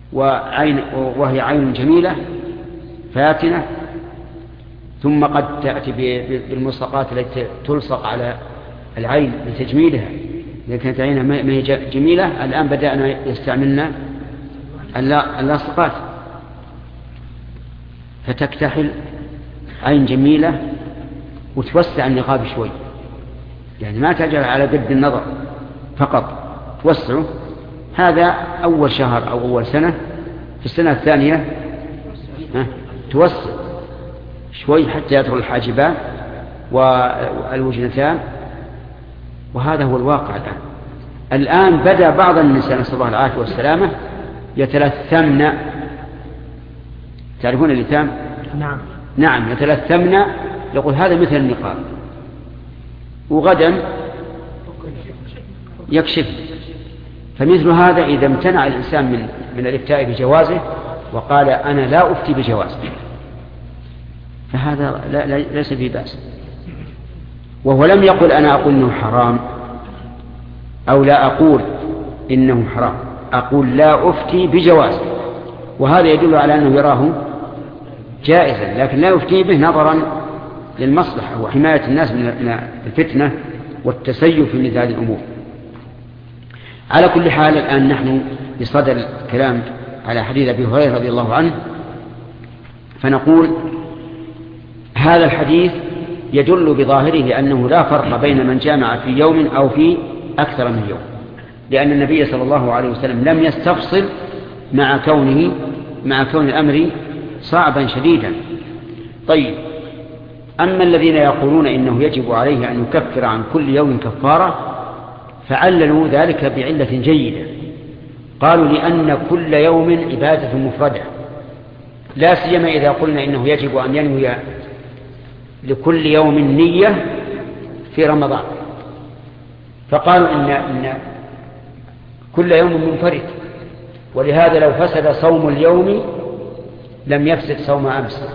وهي عين جميلة فاتنة، ثم قد تأتي بالملصقات التي تلصق على العين لتجميلها، إذا كانت عينها ما هي جميلة. الآن بدأنا يستعملنا اللاصقات، فتكتحل عين جميلة وتوسع النقاب شوي، يعني ما تجعل على قد النظر فقط، توسعه. هذا أول شهر أو أول سنة. في السنة الثانية توسع شوي حتى يدخل الحاجبان والوجنتان، وهذا هو الواقع الآن بدأ بعض النساء نسأل الله العافية والسلامة يتلثمن. تعرفون اللثام؟ نعم يتلثمن، يقول هذا مثل النقاب، وغدا يكشف. فمثل هذا إذا امتنع الإنسان من الإفتاء بجوازه وقال أنا لا أفتي بجوازه، فهذا ليس فيه بأس. وهو لم يقل أنا أقول إنه حرام أو لا أقول إنه حرام، أقول لا أفتي بجوازه، وهذا يدل على أنه يراه جائزا، لكن لا يفتي به نظرا للمصلحة وحماية الناس من الفتنة والتسيب في مثل هذه الأمور. على كل حال الآن نحن بصدد الكلام على حديث أبي هريرة رضي الله عنه، فنقول هذا الحديث يدل بظاهره أنه لا فرق بين من جامع في يوم أو في أكثر من يوم، لأن النبي صلى الله عليه وسلم لم يستفصل مع كون الأمر صعبا شديدا. طيب، أما الذين يقولون إنه يجب عليه أن يكفر عن كل يوم كفارة فعللوا ذلك بعلة جيدة، قالوا لأن كل يوم عبادة مفردة، لا سيما إذا قلنا إنه يجب أن ينوي لكل يوم نية في رمضان، فقالوا إن كل يوم منفرد، ولهذا لو فسد صوم اليوم لم يفسد صوم أمس،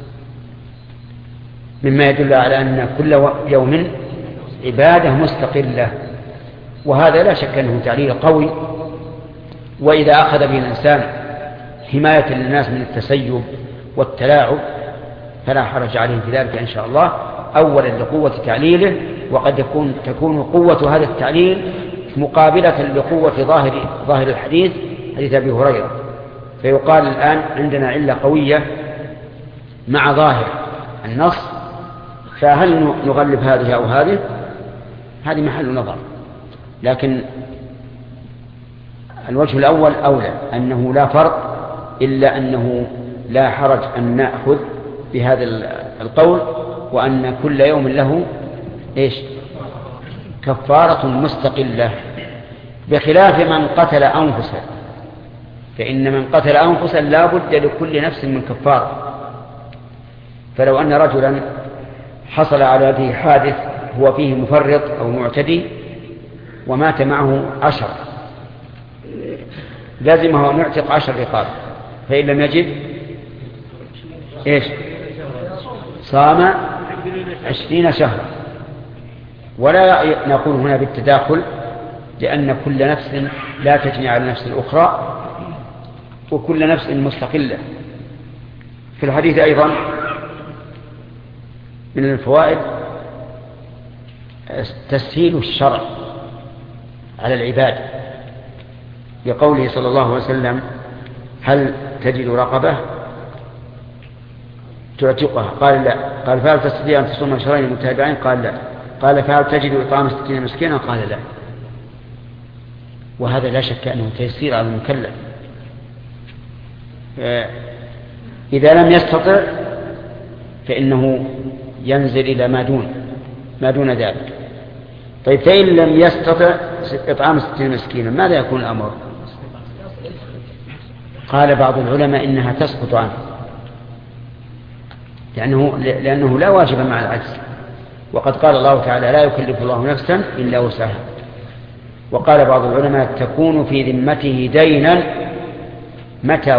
مما يدل على أن كل يوم عبادة مستقلة، وهذا لا شك أنه تعليل قوي. وإذا أخذ به الإنسان حماية للناس من التسيب والتلاعب فلا حرج عليه في ذلك إن شاء الله، أولا لقوة تعليله، وقد تكون قوة هذا التعليل مقابلة لقوة ظاهر الحديث، حديث أبي هريرة، فيقال الآن عندنا علة قوية مع ظاهر النص، فهل نغلب هذه أو هذه محل نظر. لكن الوجه الأول أولى، أنه لا فرق، إلا أنه لا حرج أن نأخذ بهذا القول، وأن كل يوم له كفارة مستقلة، بخلاف من قتل أنفسا، فإن من قتل أنفسا لا بد لكل نفس من كفارة. فلو أن رجلا حصل على هذه حادث هو فيه مفرط أو معتدي ومات معه 10، لازمه أن يعتق 10 رقاب، فإن لم يجد صام 20 شهرا. ولا نقول هنا بالتداخل، لأن كل نفس لا تجني على نفس الأخرى، وكل نفس مستقلة. في الحديث أيضا من الفوائد تسهيل الشرع على العباد، بقوله صلى الله عليه وسلم هل تجد رقبة تعتقها؟ قال لا. قال فهل تستطيع أن تصوم شهرين متتابعين؟ قال لا. قال فهل تجد إطعام 60 مسكينا؟ قال لا. وهذا لا شك أنه تيسير على المكلف. إذا لم يستطع فإنه ينزل إلى ما دون ذلك. طيب، فإن لم يستطع إطعام 60 مسكينا ماذا يكون الأمر؟ قال بعض العلماء إنها تسقط عنه، لأنه لا واجب مع العجز، وقد قال الله تعالى لا يكلف الله نفسا إلا وسعها. وقال بعض العلماء تكون في ذمته دينا متى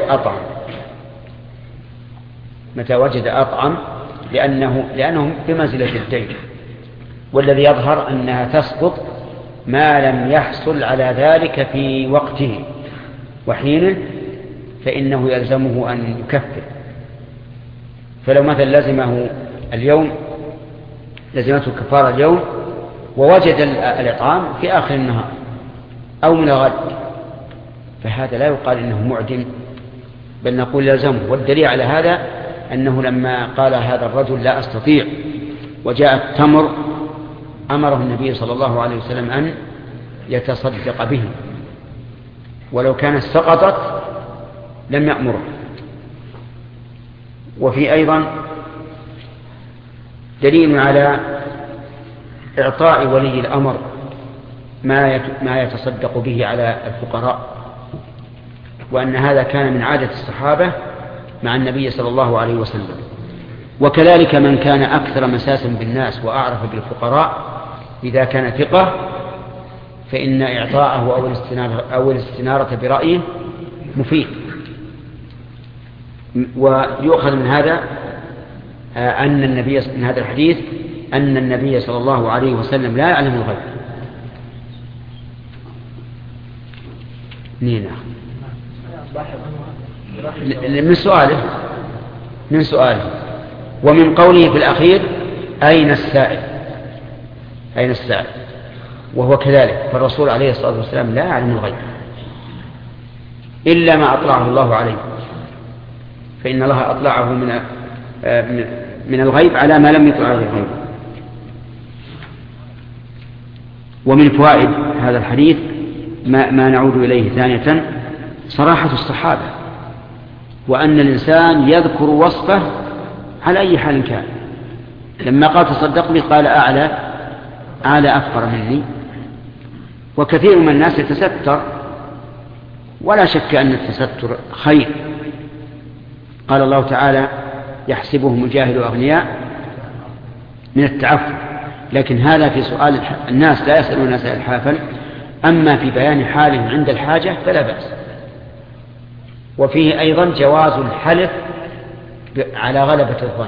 وجد أطعم، لأنه بمنزلة الدين. والذي يظهر أنها تسقط ما لم يحصل على ذلك في وقته وحينه، فإنه يلزمه أن يكفر. فلو مثلا لزمه اليوم، لزمته الكفارة اليوم، ووجد الإطعام في آخر النهار أو من الغد، فهذا لا يقال إنه معدم، بل نقول يلزمه. والدليل على هذا أنه لما قال هذا الرجل لا أستطيع وجاء التمر، أمره النبي صلى الله عليه وسلم أن يتصدق به، ولو كانت سقطت لم يأمره. وفي أيضا دليل على إعطاء ولي الأمر ما يتصدق به على الفقراء، وأن هذا كان من عادة الصحابة مع النبي صلى الله عليه وسلم. وكذلك من كان أكثر مساسا بالناس وأعرف بالفقراء إذا كان ثقة، فإن إعطاءه أو الاستنارة برأيه مفيد. ويؤخذ من هذا من هذا الحديث أن النبي صلى الله عليه وسلم لا يعلم الغيب. نينا من سؤاله ومن قوله في الأخير أين السائل، وهو كذلك. فالرسول عليه الصلاة والسلام لا يعلم الغيب إلا ما أطلعه الله عليه، فإن الله أطلعه من الغيب على ما لم يطلع عليه الغيب. ومن فوائد هذا الحديث ما نعود إليه ثانية صراحة الصحابة، وأن الإنسان يذكر وصفه على أي حال كان. لما قال تصدق به قال أعلى أفقر مني. وكثير من الناس يتستر، ولا شك أن التستر خير. قال الله تعالى يحسبهم الجاهل أغنياء من التعفف، لكن هذا في سؤال الناس لا يسألون الناس إلحافا. أما في بيان حالهم عند الحاجة فلا بأس. وفيه أيضا جواز الحلف على غلبة الظن.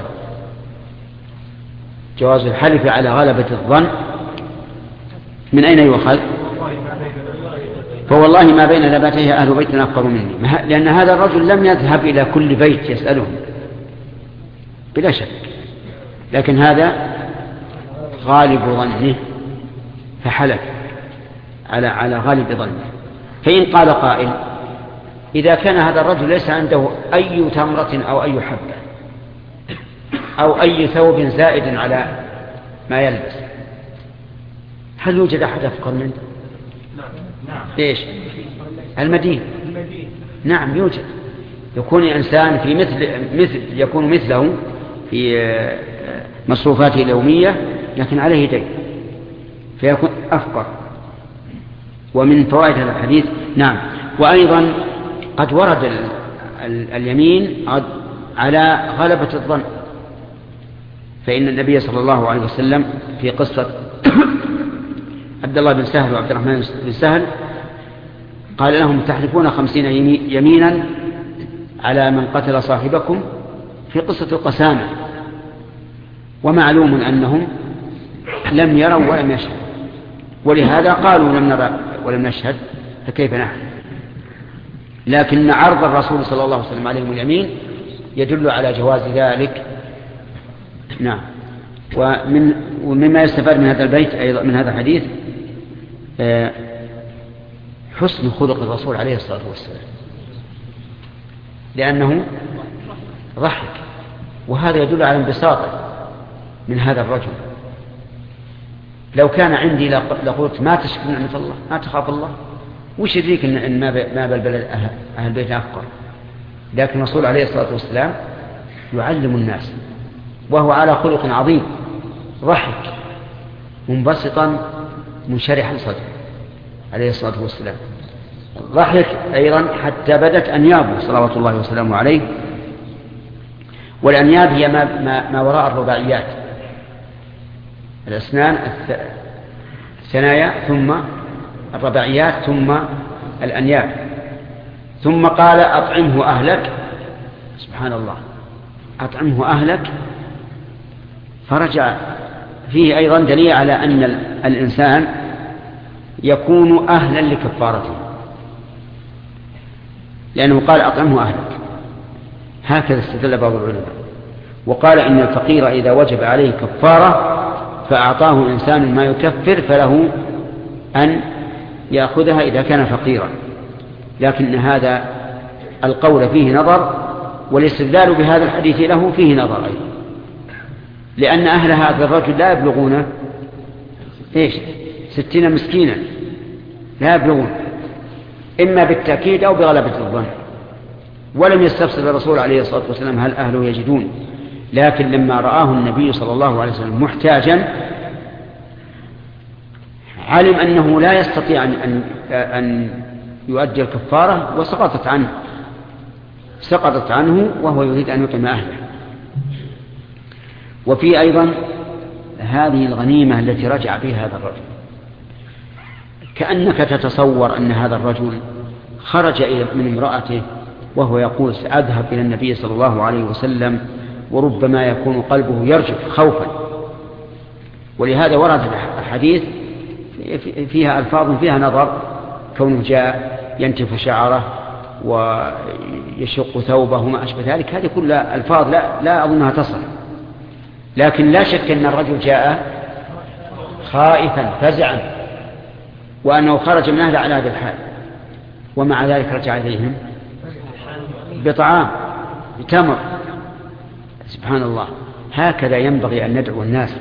جواز الحلف على غلبة الظن من أين يؤخذ؟ فوالله ما بين لباتيه أهل بيت أفقر مني، لأن هذا الرجل لم يذهب إلى كل بيت يسألهم بلا شك، لكن هذا غالب ظنه فحلف على غالب ظنه. فإن قال قائل إذا كان هذا الرجل ليس عنده أي تمرة أو أي حبة أو أي ثوب زائد على ما يلبس، هل يوجد أحد أفقر منه؟ ليش؟ المدينة. نعم يوجد، يكون إنسان في يكون مثله في مصروفاته اليومية لكن عليه دين فيكون أفقر. ومن فوائد هذا الحديث نعم. وأيضا قد ورد اليمين على غلبة الظن، فإن النبي صلى الله عليه وسلم في قصة عبد الله بن سهل وعبد الرحمن بن سهل قال لهم تحلفون 50 يمينا على من قتل صاحبكم في قصة القسامة، ومعلوم أنهم لم يروا ولم يشهدوا، ولهذا قالوا لم نرى ولم نشهد فكيف نحن. لكن عرض الرسول صلى الله عليه وسلم عليهم اليمين يدل على جواز ذلك. نعم. ومما يستفاد من هذا البيت أيضا من هذا الحديث حسن خلق الرسول عليه الصلاة والسلام، لأنه ضحك، وهذا يدل على انبساطه من هذا الرجل. لو كان عندي لقلت ما تشكر نعمة الله، ما تخاف الله، وش يدريك إن ما بالبلد أهل البيت أفقر. لكن الرسول عليه الصلاة والسلام يعلم الناس وهو على خلق عظيم، ضحك منبسطا منشرحا صدره عليه الصلاة والسلام. ضحك أيضا حتى بدت أنيابه صلوات الله وسلامه عليه. والأنياب هي ما وراء الرباعيات، الأسنان الثنايا ثم الرباعيات ثم الأنياب. ثم قال أطعمه أهلك، سبحان الله، أطعمه أهلك. فرجع فيه أيضا دليل على أن الإنسان يكون أهلا لكفارته، لأنه قال أطعمه أهلك. هكذا استدل بعض العلماء، وقال إن الفقير إذا وجب عليه كفارة فأعطاه إنسان ما يكفر فله أن يأخذها إذا كان فقيرا، لكن هذا القول فيه نظر، والاستدلال بهذا الحديث له فيه نظر أيضا، لأن أهل هذا الرجل لا يبلغون 60 مسكينا، لا يبلغون، إما بالتأكيد أو بغلبة الظن. ولم يستفسر الرسول عليه الصلاة والسلام هل أهله يجدون، لكن لما رآه النبي صلى الله عليه وسلم محتاجا علم أنه لا يستطيع أن يؤدي الكفارة، سقطت عنه وهو يريد أن يطعم أهله. وفي أيضا هذه الغنيمة التي رجع بها هذا الرجل، كأنك تتصور أن هذا الرجل خرج من امرأته وهو يقول سأذهب إلى النبي صلى الله عليه وسلم، وربما يكون قلبه يرجف خوفا. ولهذا ورد الحديث فيها ألفاظ فيها نظر، كونه جاء ينتف شعره ويشق ثوبه وما أشبه ذلك، هذه كلها ألفاظ لا أظنها تصل. لكن لا شك أن الرجل جاء خائفا فزعا، وأنه خرج من أهله على هذا الحال، ومع ذلك رجع إليهم بطعام بتمر. سبحان الله، هكذا ينبغي أن ندعو الناس،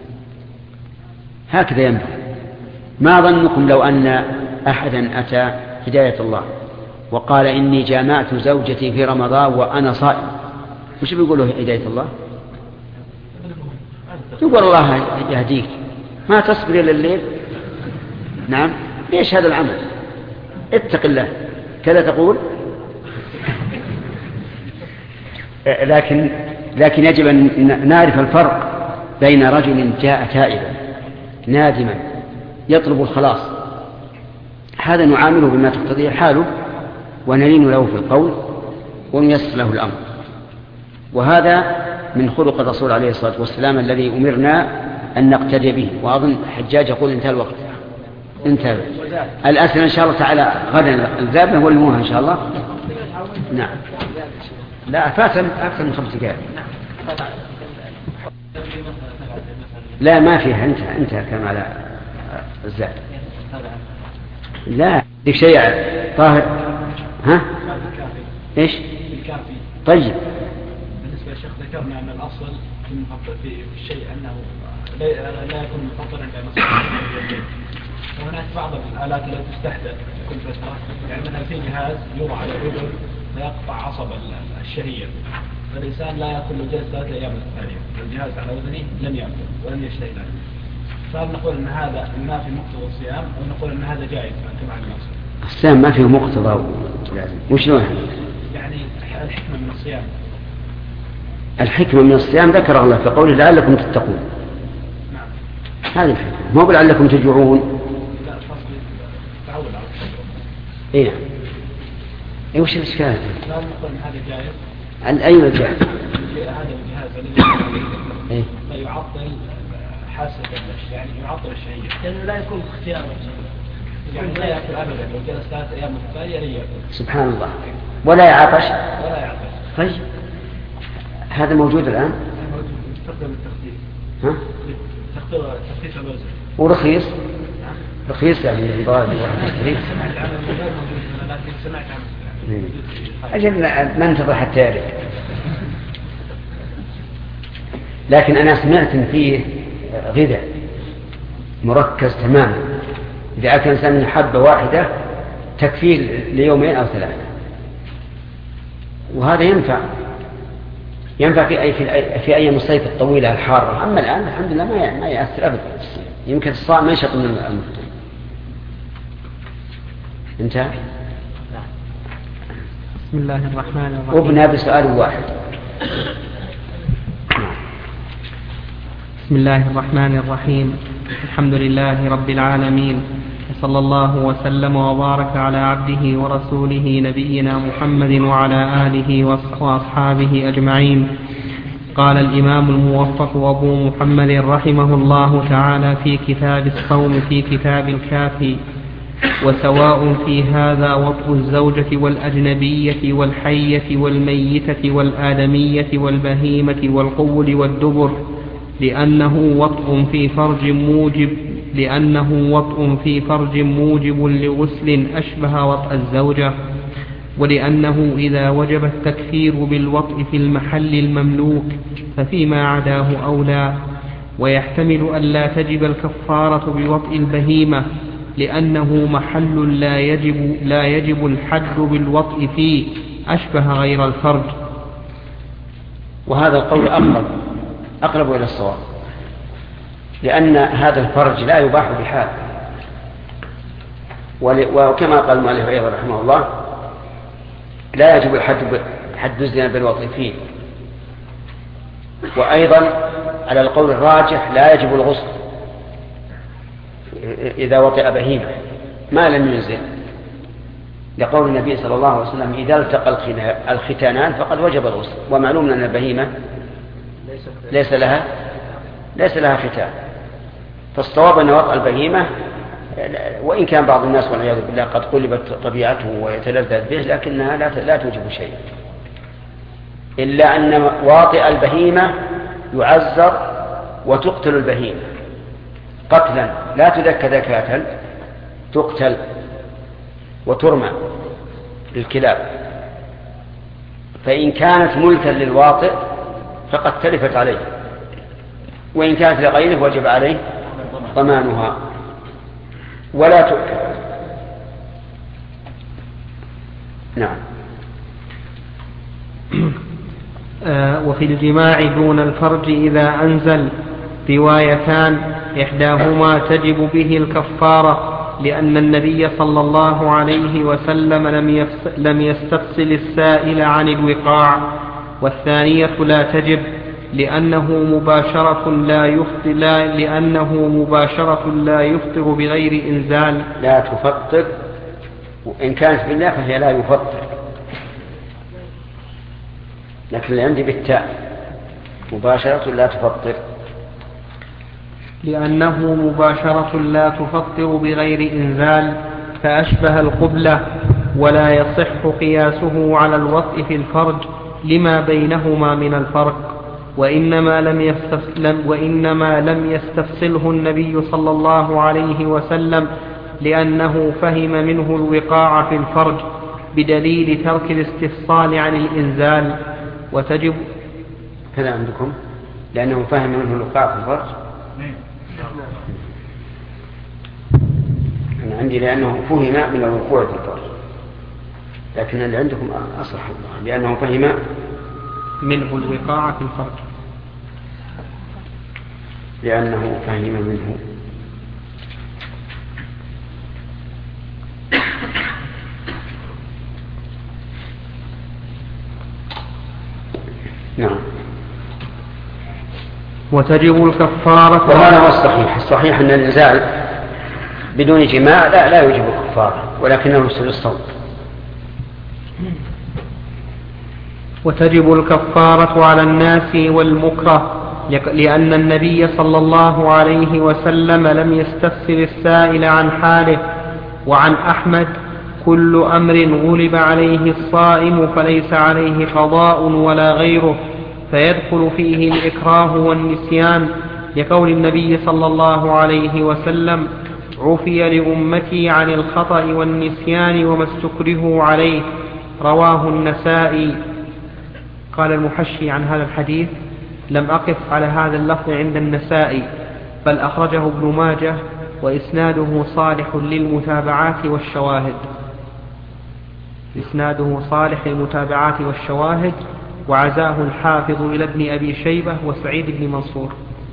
هكذا ينبغي. ما ظنكم لو أن أحدا أتى هداية الله وقال إني جامعت زوجتي في رمضان وأنا صائم، وش بيقولوا هداية الله؟ يقول الله يهديك، ما تصبر إلى الليل. نعم، ليش هذا العمل؟ اتق الله، كذا تقول. لكن يجب أن نعرف الفرق بين رجل جاء تائبا نادما يطلب الخلاص، هذا نعامله بما تقتضيه حاله ونلين له في القول ونيسر له الأمر. وهذا من خلق الرسول عليه الصلاة والسلام الذي أمرنا أن نقتدي به. وأظن حجاج يقول انتهى الوقت، انتهى الأسئلة إن شاء الله تعالى غدا الذابة والموها إن شاء الله. نعم، لا فات أكثر من 5 دقائق. لا ما فيها، انت كما على الزاد. لا ديك شيء طاهر. ها ايش؟ طيب بالنسبه للشيخ ذكرنا ان الاصل في الشيء انه لا يكون مفطرا عند مصلحه، وهناك بعض الالات التي تستحدث كل فتره، يعني مثلا في جهاز يوضع على الاذن فيقطع عصب الشهيه، فالانسان لا ياكل له جلسه 3 ايام الثانيه، الجهاز على اذنه لم ياكل ولم يشتهي ذلك. فهل نقول ان هذا ما في مقتضى الصيام، او نقول ان هذا جائز كما على الاصل؟ الصيام ما فيه مقتضى لازم. وشلون يعني الحكمه من الصيام؟ الحكمه من الصيام ذكر الله في قوله لعلكم تتقون. نعم، هذه الحكمه، مو لعلكم تجوعون. لا فصل تعود على الشجره. ايه وش الاشكال؟ لا نقول ان هذا جائز. أي مجال؟ هذا الجهاز الذي يعطل حاسة يعني يعطل الشهية، لأنه لا يكون اختيار، يعني لا يأكل أبدا، لو جلس 3 أيام متتالية لا يأكل. سبحان الله، ولا يعطش. ولا يعطش. طيب هذا موجود الآن؟ موجود، يستخدم التخفيف. ها؟ تخفيف الوزن. ورخيص؟ رخيص يعني يضاد ويشتري. سمعت عنه غير موجود هنا، لكن سمعت عنه. أجل ننتظر حتى يرد. لكن أنا سمعت إن فيه غذاء مركز تماما، إذا أكل إنسان من حبة واحدة تكفيه ليومين أو 3، وهذا ينفع في أيام الصيف الطويلة الحارة. أما الآن الحمد لله ما يأثر أبدا، يمكن الصائم ما يشط من المفطر. انتهى. بسم الله الرحمن الرحيم. وابنى بسؤال واحد. بسم الله الرحمن الرحيم. الحمد لله رب العالمين، وصلى الله وسلم وبارك على عبده ورسوله نبينا محمد وعلى آله وأصحابه أجمعين. قال الإمام الموفق أبو محمد رحمه الله تعالى في كتاب الصوم في كتاب الكافي: وسواء في هذا وطء الزوجة والأجنبية والحية والميتة والآدمية والبهيمة والقول والدبر، لأنه وطء في فرج موجب لغسل أشبه وطء الزوجة، ولأنه إذا وجب التكفير بالوطء في المحل المملوك ففيما عداه أولى. ويحتمل أن لا تجب الكفارة بوطء البهيمة لأنه محل لا يجب الحد بالوطء فيه أشبه غير الفرج. وهذا القول أقرب إلى الصواب، لأن هذا الفرج لا يباح بحال، وكما قال المؤلف أيضا رحمه الله لا يجب حد الزنا بالوطء فيه. وأيضا على القول الراجح لا يجب الغسل إذا وطئ بهيمة ما لم ينزل، لقول النبي صلى الله عليه وسلم إذا التقى الختانان فقد وجب الغسل. ومعلوم أن البهيمة ليس لها ختان، فالصواب أن وطئ البهيمة وإن كان بعض الناس والعياذ بالله قد قلبت طبيعته ويتلذذ به لكنها لا توجب شيء، إلا أن واطئ البهيمة يعزر وتقتل البهيمة قتلا لا تذكى ذكاة، تقتل وترمى للكلاب. فإن كانت ملكا للواطئ فقد تلفت عليه، وإن كانت لغيره وجب عليه ضمانها ولا تؤكل. نعم. وفي الجماع دون الفرج إذا أنزل روايتان، إحداهما تجب به الكفارة لأن النبي صلى الله عليه وسلم لم يستفصل السائل عن الوقاع، والثانية لا تجب لأنه مباشرة لا يفطر بغير إنزال. لا تفطر، وإن كانت بالله فهي لا يفطر، لكن اللي عندي بالتاء مباشرة لا تفطر، لأنه مباشرة لا تفطر بغير إنزال فأشبه القبلة، ولا يصح قياسه على الوطء في الفرج لما بينهما من الفرق. وإنما لم يستفصله النبي صلى الله عليه وسلم لأنه فهم منه الوقاع في الفرج بدليل ترك الاستفصال عن الإنزال. وتجب كذا عندكم لأنه فهم منه الوقاع في الفرج. أنا عندي لأنه فهم من الوقوع في الفرج، لكن اللي عندكم أصح لأنه فهم منه الوقاع في الفرج، لأنه فهم منه نعم. وتجب الكفارة. وهذا هو الصحيح أن الإنزال بدون جماع لا يوجب الكفارة، ولكنه يفسد الصوم. وتجب الكفارة على الناس والمكره لأن النبي صلى الله عليه وسلم لم يستفسر السائل عن حاله. وعن أحمد كل أمر غلب عليه الصائم فليس عليه قضاء ولا غيره، فيدخل فيه الإكراه والنسيان، لقول النبي صلى الله عليه وسلم عفي لأمتي عن الخطأ والنسيان وما استكرهوا عليه، رواه النسائي. قال المحشي عن هذا الحديث لم أقف على هذا اللفظ عند النسائي، بل أخرجه ابن ماجه وإسناده صالح للمتابعات والشواهد، وعزاه الحافظ إلى ابن أبي شيبة وسعيد بن منصور.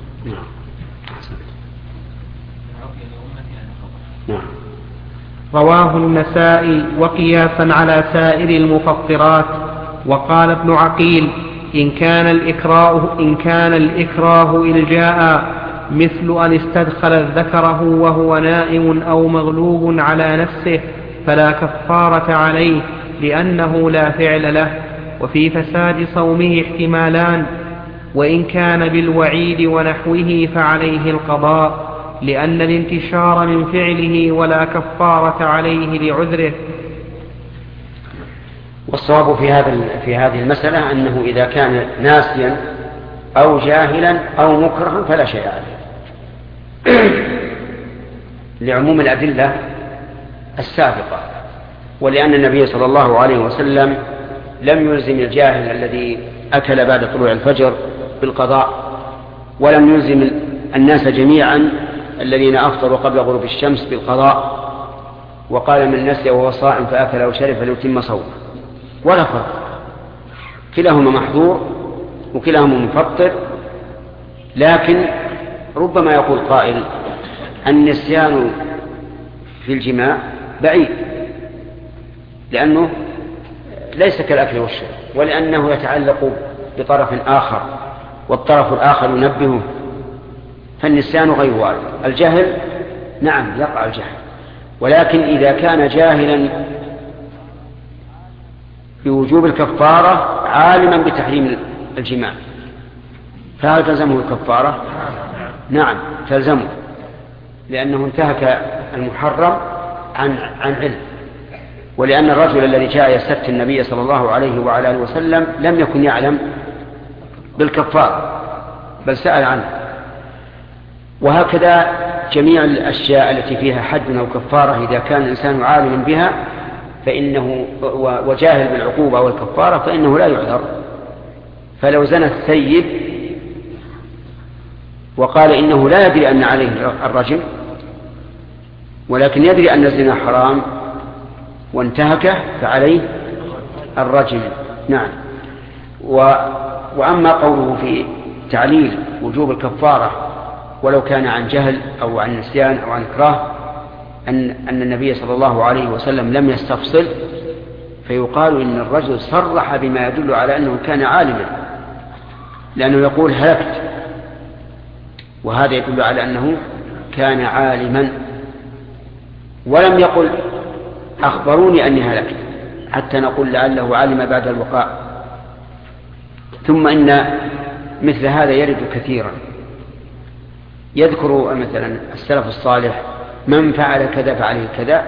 رواه النسائي وقياسا على سائر المفطرات. وقال ابن عقيل إن كان الإكراه إلجاء مثل أن استدخل ذكره وهو نائم أو مغلوب على نفسه فلا كفارة عليه لأنه لا فعل له. وفي فساد صومه احتمالان، وإن كان بالوعيد ونحوه فعليه القضاء، لأن الانتشار من فعله ولا كفارة عليه لعذره. والصواب في هذه المسألة أنه إذا كان ناسيا أو جاهلا أو مكرها فلا شيء عليه لعموم الأدلة السابقة، ولأن النبي صلى الله عليه وسلم لم يلزم الجاهل الذي أكل بعد طلوع الفجر بالقضاء، ولم يلزم الناس جميعا الذين أفطروا قبل غروب الشمس بالقضاء، وقال من نسي وهو صائم فأكل أو شرب فليتم صومه، ولا فرق، كلاهما محظور وكلاهما مفطر. لكن ربما يقول قائل النسيان في الجماع بعيد، لأنه ليس كالأكل والشرب، ولأنه يتعلق بطرف آخر والطرف الآخر ينبهه، فالنسيان غير وارد. الجهل نعم يقع الجهل، ولكن إذا كان جاهلا بوجوب الكفارة عالما بتحريم الجماع فهل تلزمه الكفارة؟ نعم تلزمه، لأنه انتهك المحرم عن علم، ولأن الرجل الذي جاء يستفتي النبي صلى الله عليه وعلى آله وسلم لم يكن يعلم بالكفارة بل سأل عنه. وهكذا جميع الأشياء التي فيها حد أو كفارة إذا كان الإنسان عالم بها فإنه وجاهل بالعقوبة والكفارة فإنه لا يعذر. فلو زنى الثيب وقال إنه لا يدري أن عليه الرجم ولكن يدري أن الزنا حرام وانتهكه فعليه الرجم. نعم. وأما قوله في تعليل وجوب الكفارة ولو كان عن جهل أو عن نسيان أو عن إكراه أن النبي صلى الله عليه وسلم لم يستفصل، فيقال إن الرجل صرح بما يدل على أنه كان عالما، لأنه يقول هلكت، وهذا يدل على أنه كان عالما، ولم يقل أخبروني أني هلكت حتى نقول لعله علم بعد الوقاع. ثم إن مثل هذا يرد كثيرا، يذكر مثلا السلف الصالح من فعل كذا فعليه كذا،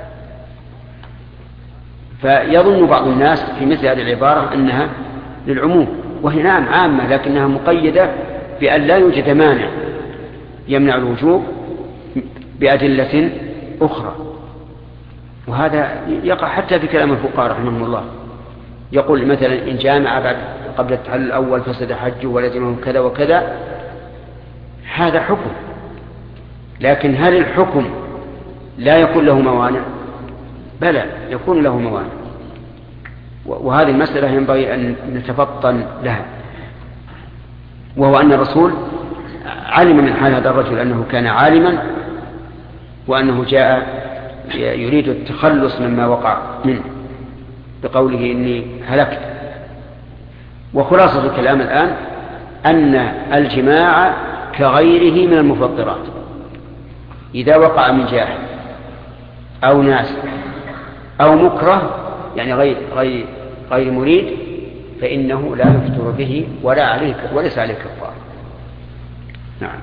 فيظن بعض الناس في مثل هذه العبارة أنها للعموم، وهي نعم عامة لكنها مقيدة بأن لا يوجد مانع يمنع الوجوب بأدلة أخرى. وهذا يقع حتى في كلام الفقهاء رحمهم الله، يقول مثلا إن جامع قبل التحلل الأول فسد حجه ولزمه كذا وكذا، هذا حكم، لكن هل الحكم لا يكون له موانع؟ بلى يكون له موانع، وهذه المسألة ينبغي أن نتفطن لها، وهو أن الرسول علم من حال هذا الرجل أنه كان عالما وأنه جاء يريد التخلص مما وقع منه بقوله إني هلكت. وخلاصة الكلام الآن أن الجماع كغيره من المفطرات، إذا وقع من جاهل أو ناس أو مكره يعني غير مريد فإنه لا يفطر به وليس عليه كفارة. نعم.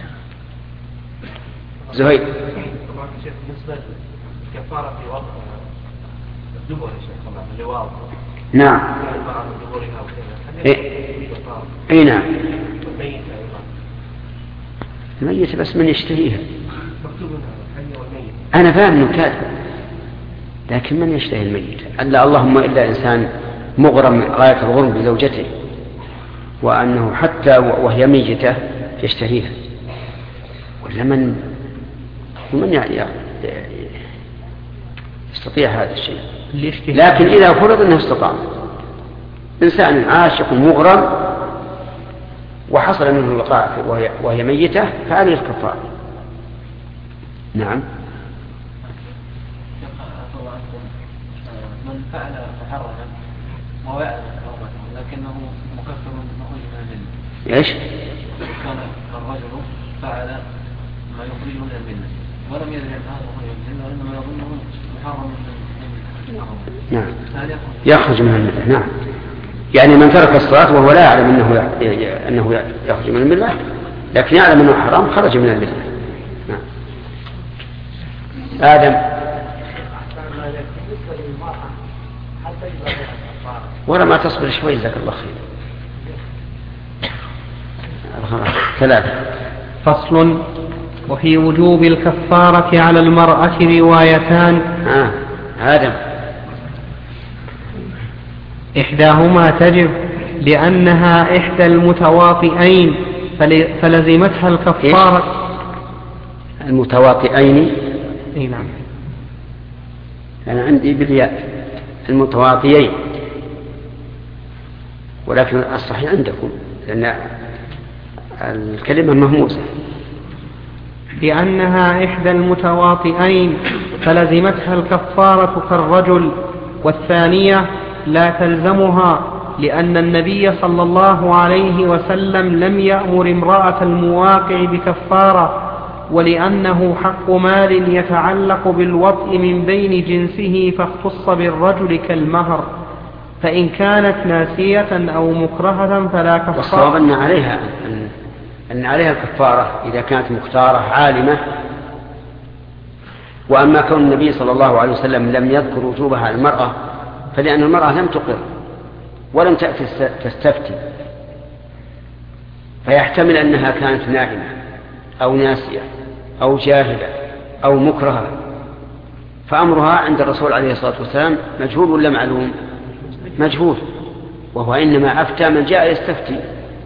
زهير. طبعا شيخ بالنسبة للكفارة في وضع الدبر يا شيخ طبعا اللواط. نعم. اي نعم. الميت بس من يشتهيها. أنا فاهم أنه كاتب، لكن من يشتهي الميت؟ اللهم إلا إنسان مغرم غاية الغرم بزوجته وأنه حتى وهي ميتة يشتهيها، ولا من يستطيع هذا الشيء؟ لكن إذا فرض أنه استطاع إنسان عاشق مغرم وحصل منه الوقاع وهي ميتة فعليه الكفارة. نعم. من فعل محرما وهو يعلم حرمته لكنه مكفر مخرج من الملة. ايش؟ كان الرجل فعل ما يخرج من الملة ولم يدري أن هذا مخرج من الملة وإنما يظنه محرم من نعم. يخرج من الملة. نعم. يعني من ترك الصلاة وهو لا يعلم أنه يخرج من الملة لكن يعلم أنه حرام خرج من الملة. نعم. آدم. ولا ما تصبر شوي جزاك الله خير. 3. فصل. وفي وجوب الكفارة على المرأة روايتان. آدم. إحداهما تجب لأنها إحدى المتواطئين فلزمتها الكفارة. المتواطئين. نعم. أنا عندي بالياء المتواطئين، ولكن الصحيح عندكم لأن الكلمة مهموسة. لأنها إحدى المتواطئين فلزمتها الكفارة كالرجل. والثانية لا تلزمها لأن النبي صلى الله عليه وسلم لم يأمر امرأة المواقع بكفارة، ولأنه حق مال يتعلق بالوطء من بين جنسه فاختص بالرجل كالمهر، فإن كانت ناسية أو مكرهة فلا كفارة. والصواب أن عليها الكفارة إذا كانت مختارة عالمة. وأما كون النبي صلى الله عليه وسلم لم يذكر وجوبها على المرأة فلأن المرأة لم تقر ولم تأتي تستفتي، فيحتمل أنها كانت نائمة أو ناسية أو جاهلة أو مكرهة، فأمرها عند الرسول عليه الصلاة والسلام مجهول ولا معلوم؟ مجهول، وهو إنما أفتى من جاء يستفتي.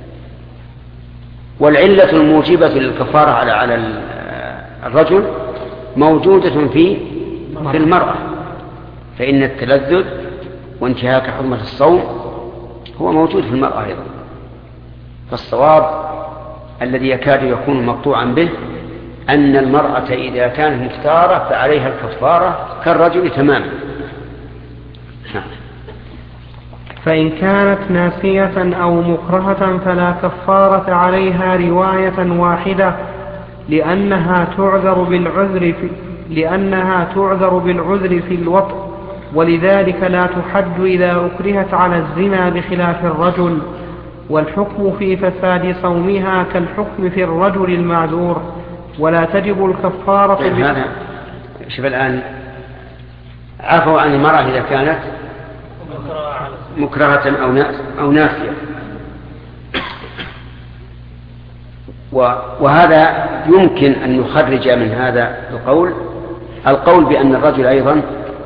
والعلة الموجبة للكفارة على الرجل موجودة في المرأة، فإن التلذذ وانتهاك حرمة الصوم هو موجود في المرأة أيضا. فالصواب الذي يكاد يكون مقطوعا به أن المرأة إذا كانت مختارة فعليها الكفارة كالرجل تماما. فإن كانت ناسية أو مكرهة فلا كفارة عليها رواية واحدة لأنها تعذر بالعذر في الوطء، ولذلك لا تحد إذا أكرهت على الزنا بخلاف الرجل. والحكم في فساد صومها كالحكم في الرجل المعذور، ولا تجب الكفارة. طيب هذا شوف الآن عفوا عن المرأة إذا كانت مكرهة أو نافية، وهذا يمكن أن نخرج من هذا القول بأن الرجل أيضا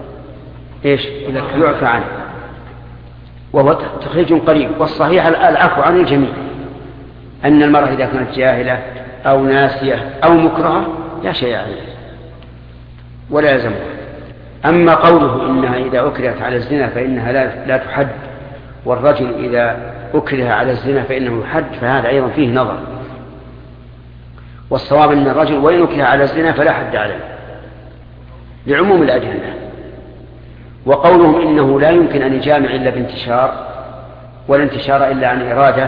يعفى عنه، وهو تخريج قريب. والصحيح العفو عن الجميع، أن المرأة إذا كانت جاهلة أو ناسية أو مكرهة لا شيء عليه ولا يلزمها. أما قوله إنها إذا أكرهت على الزنا فإنها لا تحد، والرجل إذا أكره على الزنا فإنه يحد، فهذا أيضا فيه نظر. والصواب أن الرجل وإن أكره على الزنا فلا حد عليه لعموم الأدلة. وقولهم إنه لا يمكن أن يجامع إلا بانتشار، ولا انتشار إلا عن إرادة،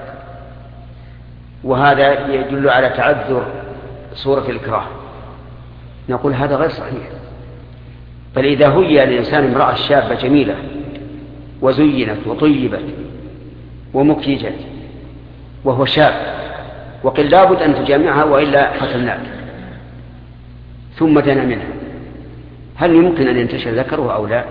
وهذا يدل على تعذر صورة الإكراه، نقول هذا غير صحيح. بل إذا هي الإنسان امرأة شابة جميلة وزينت وطيبت ومكيجت وهو شاب وقل لابد أن تجامعها وإلا قتلناك، ثم دنا منها، هل يمكن أن ينتشر ذكره أو لا؟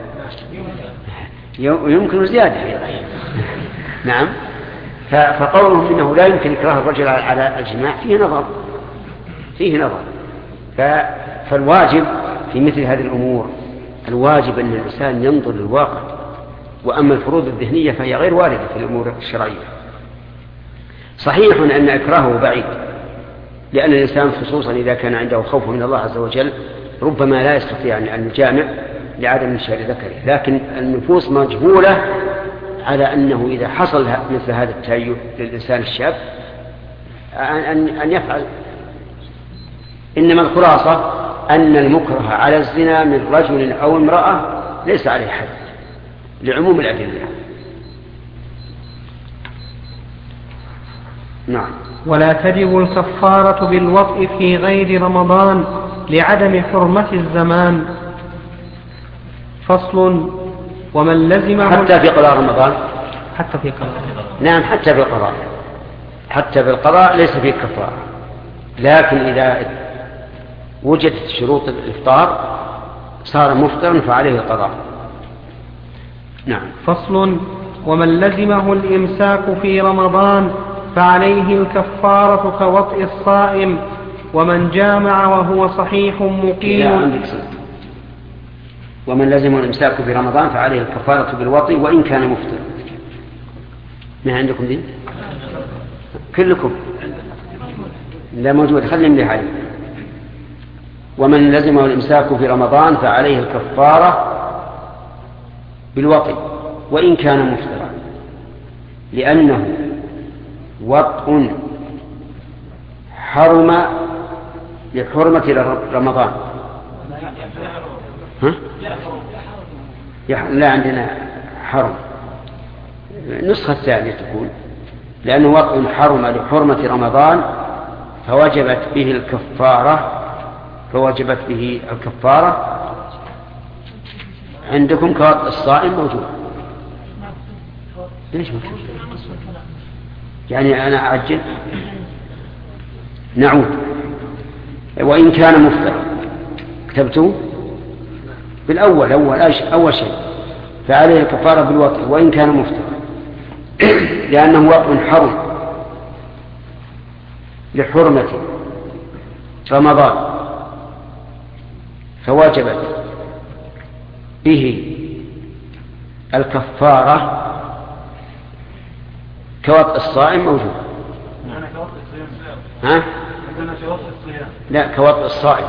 يمكن زيادة. نعم. فقولهم إنه لا يمكن إكراه الرجل على الجماع فيه نظر. فالواجب في مثل هذه الأمور الواجب أن الإنسان ينظر للواقع، وأما الفروض الذهنية فهي غير واردة في الأمور الشرعية. صحيح أن إكراهه بعيد، لأن الإنسان خصوصا إذا كان عنده خوف من الله عز وجل ربما لا يستطيع أن يجامع لعدم انتشار ذكره، لكن النفوس مجبولة على أنه إذا حصل مثل هذا التهيؤ للإنسان الشاب أن يفعل. إنما الخلاصة أن المكره على الزنا من رجل أو امرأة ليس عليه حد لعموم الأدلة. نعم. ولا تجب الكفارة بالوطء في غير رمضان لعدم حرمة الزمان. فصل. ومن لزمه حتى في قضاء رمضان. حتى في قضاء. نعم حتى في القضاء. حتى في القضاء ليس فيه كفارة، لكن إذا وجدت شروط الإفطار صار مفطرا فعليه القضاء. نعم. فصل. ومن لزمه الإمساك في رمضان فعليه الكفارة كوطئ الصائم، ومن جامع وهو صحيح مقيم. ومن لزمه الإمساك في رمضان فعليه الكفارة بالوطئ وإن كان مفطر. ما عندكم دي؟ كلكم لا موجود، خلي نملي عليه. ومن لزمه الإمساك في رمضان فعليه الكفارة بالوطئ وإن كان مفطرا، لأنه وطء حرم لحرمة رمضان. ها؟ لا عندنا حرم، النسخة الثانية تقول لأنه وطء حرم لحرمة رمضان فوجبت به الكفارة. عندكم كوطئ الصائم موجود. ليش موجود؟ يعني أنا أعجل. نعود. وإن كان مفطر كتبته بالأول أول شيء فعليه الكفارة بالوطء وإن كان مفطر، لأنه وطء حرم لحرمة رمضان فوجبت به الكفارة كوطئ الصائم موجود. ها؟ لا كوطئ الصائم.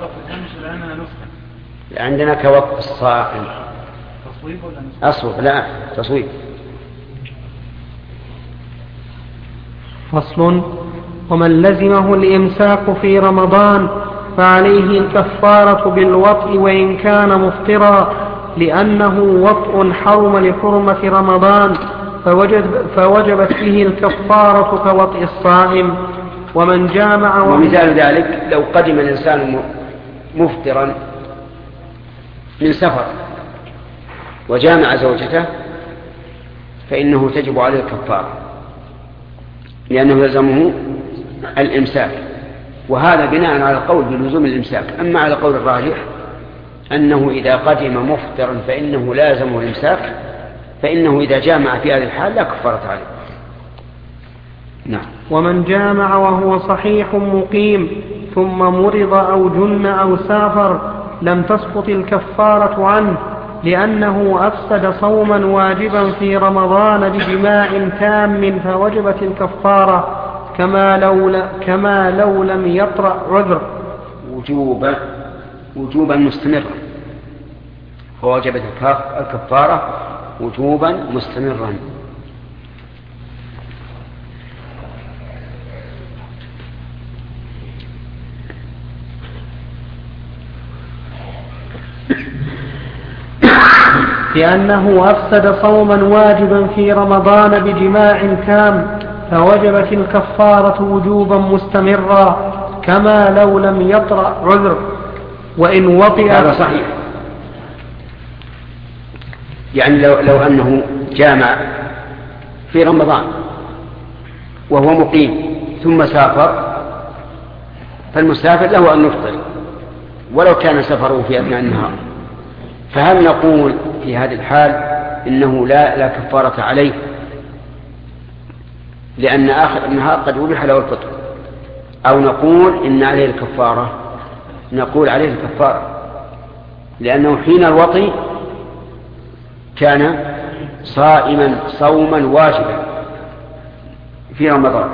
عندنا كوطئ الصائم. أصوب لا تصويب. فصل. ومن لزمه الإمساك في رمضان فعليه الكفارة بالوطء وإن كان مفطرا، لأنه وطء حرم لحرمة رمضان فوجبت به الكفارة كوطئ الصائم. ومن جامع ومثال ذلك لو قدم الإنسان مفطرا من سفر وجامع زوجته فإنه تجب عليه الكفارة لأنه يلزمه الإمساك، وهذا بناء على القول بلزوم الإمساك. أما على قول الراجح أنه إذا قدم مفطرا فإنه لازمه الإمساك، فإنه إذا جامع في هذه الحال لا كفارة عليه. نعم. ومن جامع وهو صحيح مقيم ثم مرض أو جن أو سافر لم تسقط الكفارة عنه، لأنه أفسد صوما واجبا في رمضان بجماع تام فوجبت الكفارة كما لو لم يطرأ عذر وجوبا مستمرا، فوجبت الكفارة وجوبا مستمرا. لأنه أفسد صوما واجبا في رمضان بجماع تام فوجبت الكفارة وجوبا مستمرا كما لو لم يطرأ عذر. وإن وطئ هذا صحيح، يعني لو أنه جامع في رمضان وهو مقيم ثم سافر فالمسافر له أن يفطر ولو كان سفره في أثناء النهار، فهل نقول في هذه الحال إنه لا كفارة عليه لأن آخر النهار قد أبيح له الفطر، أو نقول إن عليه الكفارة؟ نقول عليه الكفارة لأنه حين الوطي كان صائما صوما واجبا في رمضان.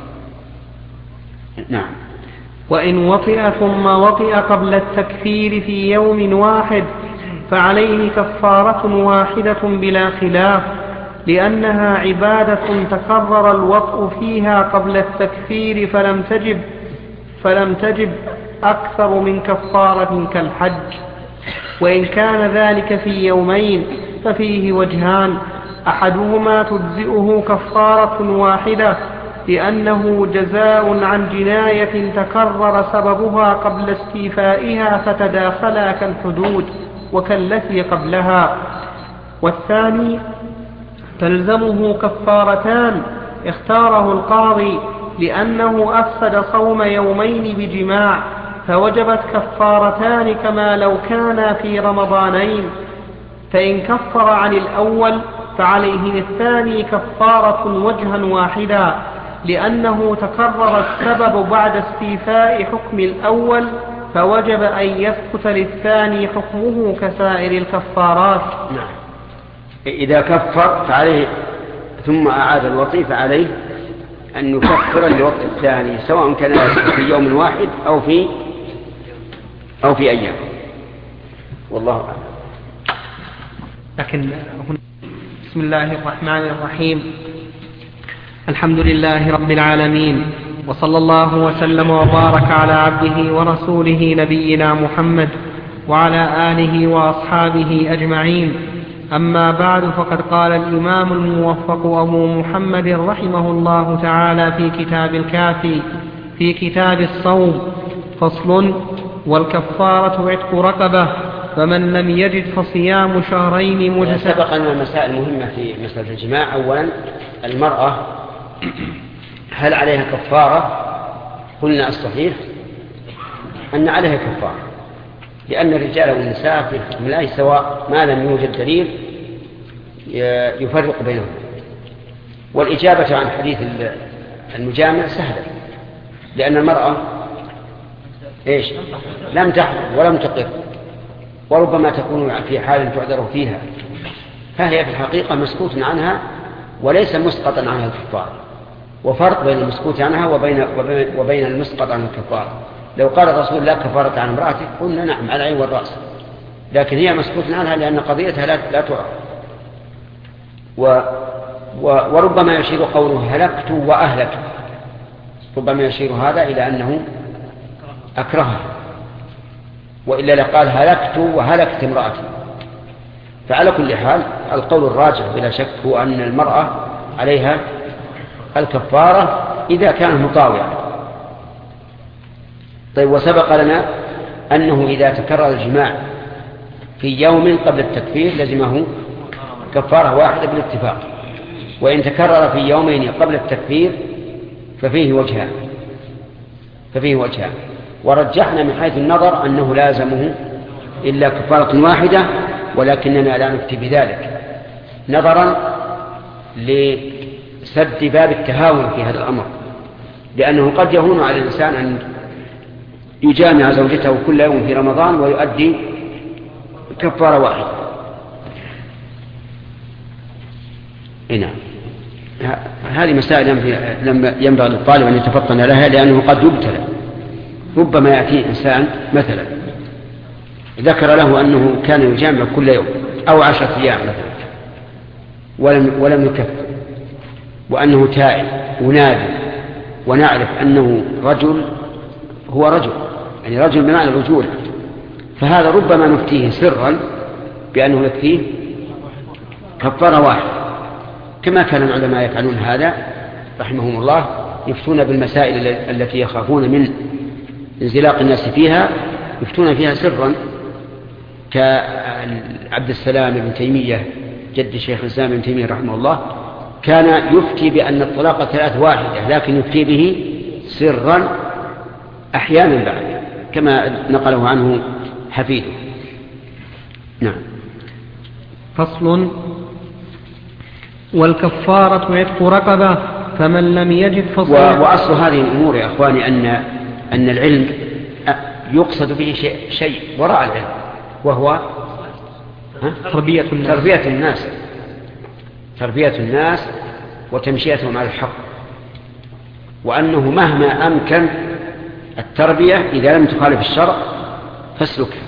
نعم. وإن وطئ ثم وطئ قبل التكفير في يوم واحد فعليه كفارة واحدة بلا خلاف، لأنها عبادة تكرر الوطء فيها قبل التكفير فلم تجب أكثر من كفارة كالحج. وإن كان ذلك في يومين ففيه وجهان، أحدهما تجزئه كفارة واحدة لأنه جزاء عن جناية تكرر سببها قبل استيفائها فتداخلا كالحدود وكالتي قبلها. والثاني تلزمه كفارتان اختاره القاضي لأنه أفسد صوم يومين بجماع فوجبت كفارتان كما لو كانا في رمضانين، فإن كفر عن الأول فعليه الثاني كفارة وجها واحدا، لأنه تكرر السبب بعد استيفاء حكم الأول، فوجب أن يثبت للثاني حكمه كسائر الكفارات. نعم. إذا كفر فعليه ثم أعاد الوطي فعليه أن يكفر الوقت الثاني، سواء كان في يوم واحد أو في أيام، والله أعلم. لكن بسم الله الرحمن الرحيم، الحمد لله رب العالمين، وصلى الله وسلم وبارك على عبده ورسوله نبينا محمد وعلى آله وأصحابه أجمعين. أما بعد، فقد قال الإمام الموفق أبو محمد رحمه الله تعالى في كتاب الكافي في كتاب الصوم: فصل: والكفارة عتق رقبة، فمن لم يجد فصيام شهرين متتابعين. سبق أن المسائل المهمة في مسألة الجماع. أولا المرأة هل عليها كفارة؟ قلنا الصحيح أن عليها كفارة، لأن الرجال والنساء في حكم الله سواء ما لم يوجد دليل يفرق بينهم. والإجابة عن حديث المجامع سهلة، لأن المرأة لم تحضر ولم تقر، وربما تكون في حال تعذر فيها، فهي في الحقيقة مسكوت عنها وليس مسقطا عنها الكفارة. وفرق بين المسكوت عنها وبين المسقط عن الكفارة. لو قال الرسول لا كفارة عن امرأتك قلنا نعم على العين والرأس، لكن هي مسكوت عنها لأن قضيتها لا تعرف. وربما يشير قوله هلكت وأهلك، ربما يشير هذا إلى أنه أكرهها، وإلا لقال هلكت وهلكت امرأتي. فعلى كل حال القول الراجح بلا شك هو أن المرأة عليها الكفارة إذا كانت مطاوعة. طيب، وسبق لنا أنه إذا تكرر الجماع في يوم قبل التكفير لزمه كفارة واحدة بالاتفاق، وإن تكرر في يومين قبل التكفير ففيه وجهان. ورجحنا من حيث النظر أنه لازمه إلا كفارة واحدة، ولكننا لا نفتي بذلك نظرا لسد باب التهاون في هذا الأمر، لأنه قد يهون على الإنسان أن يجامع زوجته كل يوم في رمضان ويؤدي كفارة واحدة. نعم، هذه مسائل ينبغي للطالب أن يتفطن لها، لأنه قد يبتلى. ربما يأتي إنسان مثلا ذكر له أنه كان يجامع كل يوم أو 10 أيام مثلا ولم يكفر، وأنه تائب ونادم، ونعرف أنه رجل، هو رجل يعني رجل بمعنى الرجولة، فهذا ربما نفتيه سرا بأنه يكفيه كفارة واحدة، كما كان العلماء يفعلون هذا رحمهم الله، يفتون بالمسائل التي يخافون من انزلاق الناس فيها، يفتون فيها سرا، كعبد السلام بن تيمية جد شيخ الإسلام ابن تيمية رحمه الله، كان يفتي بأن الطلاق 3 واحدة، لكن يفتي به سرا أحيانا بعد، كما نقله عنه حفيده. نعم. فصل: والكفارة عتق رقبة، فمن لم يجد فصيام. وأصل هذه الأمور يا أخواني أن العلم يقصد به شيء وراء العلم، وهو تربية الناس وتمشيتهم على الحق، وأنه مهما أمكن التربية إذا لم تخالف الشرع فاسلكها.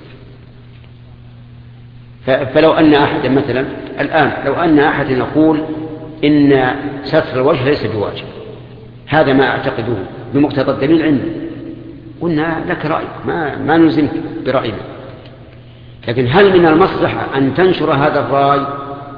فلو أن أحد مثلا الآن لو أن أحد يقول إن ستر الوجه ليس بواجب، هذا ما أعتقده بمقتضى الدليل عندي، قلنا لك رأي، ما نلزمك برأينا، لكن هل من المصلحة أن تنشر هذا الرأي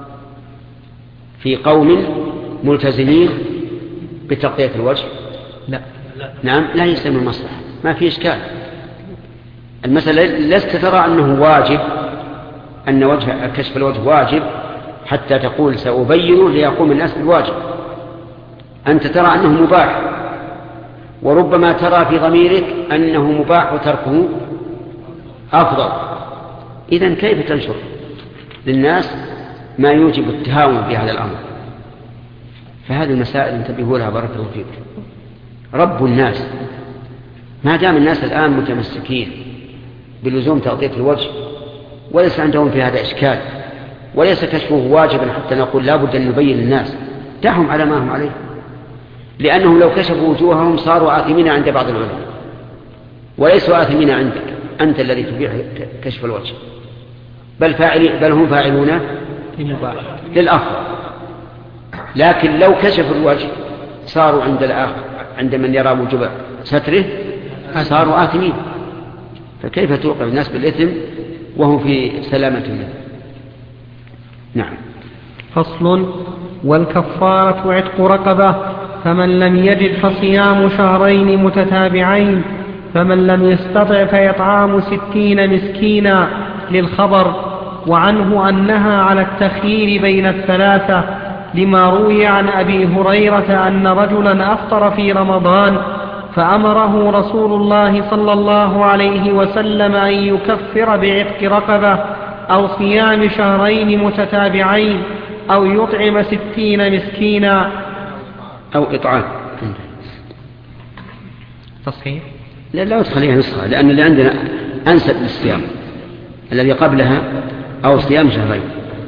في قوم ملتزمين بتغطية الوجه؟ لا. نعم، لا يسمى المصلحة، ما في إشكال. المسألة لست ترى أنه واجب، أن كشف الوجه واجب حتى تقول سأبينه ليقوم الناس بالواجب، أنت ترى أنه مباح، وربما ترى في ضميرك أنه مباح وتركه أفضل. إذن كيف تنشر للناس ما يوجب التهاون في هذا الأمر؟ فهذه المسائل انتبهوا لها بارك الله فيكم. رب الناس، ما دام الناس الآن متمسكين بلزوم تغطية الوجه وليس عندهم في هذا إشكال وليس كشفه واجبا حتى نقول لا بد أن نبين للناس، دعهم على ما هم عليه، لأنهم لو كشفوا وجوههم صاروا آثمين عند بعض العلماء وليسوا آثمين عندك أنت الذي تبيح كشف الوجه، بل هم فاعلون للأفضل. لكن لو كشفوا الوجه صاروا عند الآخر عند من يرى وجوب ستره صاروا آثمين، فكيف توقع الناس بالإثم وهم في سلامة الله؟ نعم. فصل. والكفارة عتق رقبة، فمن لم يجد فصيام شهرين متتابعين، فمن لم يستطع فإطعام 60 مسكينا للخبر. وعنه أنها على التخيير بين الثلاثة، لما روي عن أبي هريرة أن رجلا أفطر في رمضان فأمره رسول الله صلى الله عليه وسلم أن يكفر بعتق رقبة أو صيام شهرين متتابعين أو يطعم 60 مسكينا أو إطعام. تصحيح؟ لا تخليها نسخة، لأن اللي عندنا أنسب للصيام الذي قبلها أو صيام شهرين.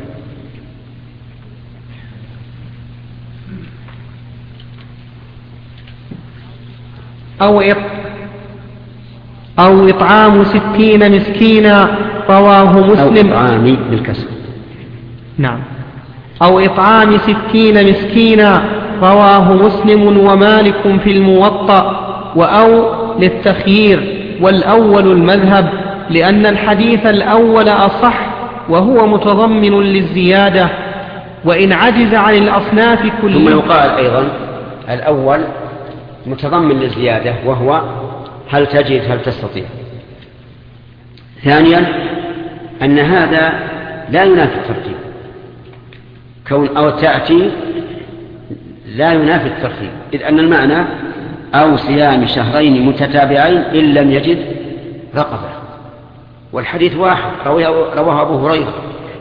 أو إطعام 60 مسكينا، رواه مسلم. أو إطعام بالكسر. نعم. أو إطعام 60 مسكينا، رواه مسلم ومالك في الموطأ. وأو للتخيير، والأول المذهب، لأن الحديث الأول أصح وهو متضمن للزيادة. وإن عجز عن الأصناف كلها. ثم يقال أيضا الأول متضمن للزيادة وهو هل تجد هل تستطيع. ثانيا أن هذا لا ينافي الترتيب، كون أو تأتي لا ينافي الترتيب، إذ أن المعنى أو صيام شهرين متتابعين إن لم يجد رقبة، والحديث واحد رواه أبو هريرة،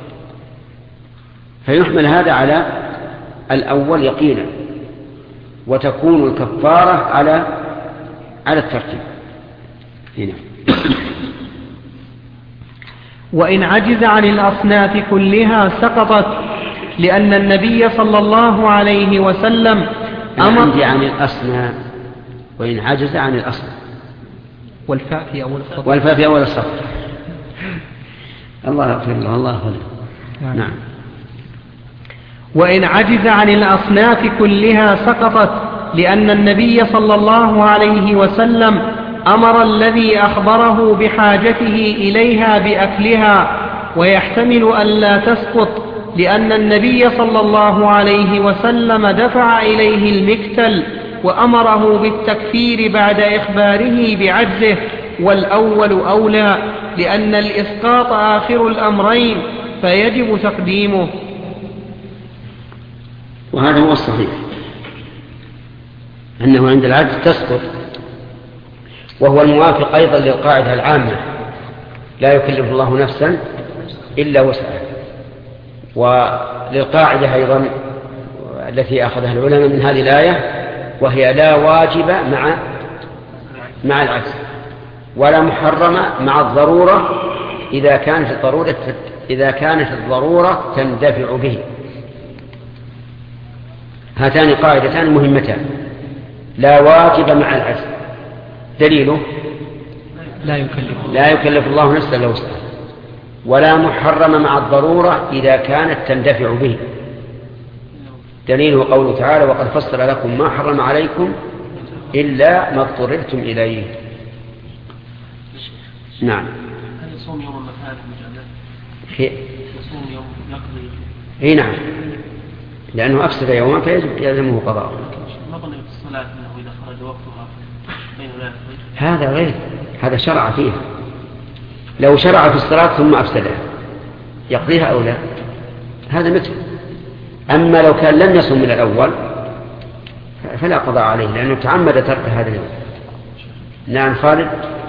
فيحمل هذا على الأول يقينا، وتكون الكفارة على الترتيب هنا. وإن عجز عن الأصناف كلها سقطت، لأن النبي صلى الله عليه وسلم أمر عن الأصناف. وإن عجز عن الأصناف، والفاء في أول الصف. الله أغفر له، الله أغفر له. نعم. وإن عجز عن الأصناف كلها سقطت، لأن النبي صلى الله عليه وسلم أمر الذي أخبره بحاجته إليها بأكلها، ويحتمل أن لا تسقط، لأن النبي صلى الله عليه وسلم دفع إليه المكتل وأمره بالتكفير بعد إخباره بعجزه، والأول أولى، لأن الإسقاط آخر الأمرين فيجب تقديمه. وهذا هو الصحيح، أنه عند العجز تسقط، وهو الموافق أيضا للقاعدة العامة لا يكلف الله نفسا إلا وسعها، وللقاعدة أيضا التي أخذها العلماء من هذه الآية، وهي لا واجب مع العجز، ولا محرم مع الضرورة إذا كانت الضرورة تندفع به. هاتان قاعدتان مهمتان: لا واجب مع العجز، دليله لا يكلف الله نفسا إلا وسعها، ولا محرم مع الضرورة إذا كانت تندفع به، دليله قوله تعالى: وقد فصل لكم ما حرم عليكم إلا ما اضطررتم إليه. نعم. هل يصوم يوم المفارق مجازات؟ يصوم يوم يقضي؟ اي نعم، لأنه أفسد يوما فيجب يلزمه قضاء. ما ظن في الصلاة أنه إذا خرج وقتها بين لا يخرج؟ هذا غير، هذا شرع فيها. لو شرع في الصلاة ثم أفسدها يقضيها أو لا، هذا مثل. أما لو كان لم يصم من الأول فلا قضاء عليه لأنه تعمد ترك هذا اليوم. نعم خالد.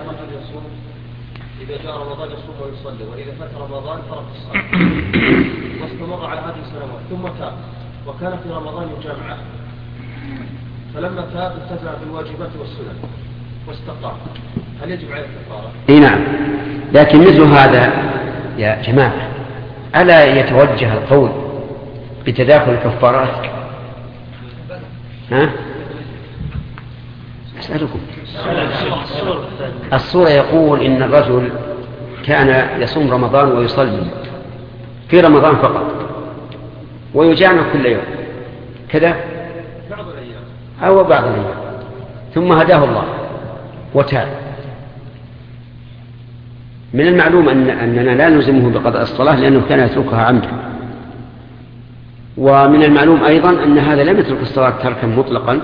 إذا جاء رمضان يصوم ويصلي، وإذا فات رمضان ترك الصلاة واستمر على هذه السنوات ثم تاب وكان في رمضان يجامع، فلما تاب التزم بالواجبات والسنن واستقام، هل يجب عليه الكفارة؟ اي نعم، لكن مثل هذا يا جماعة ألا يتوجه القول بتداخل الكفارات؟ ها؟ أسألكم. الصورة يقول إن الرجل كان يصوم رمضان ويصلي في رمضان فقط ويجامع كل يوم كذا أو بعض الأيام، ثم هداه الله وتاب. من المعلوم أننا لا نلزمه بقضاء الصلاة لأنه كان يتركها عمدا، ومن المعلوم أيضا أن هذا لم يترك الصلاة تركا مطلقا.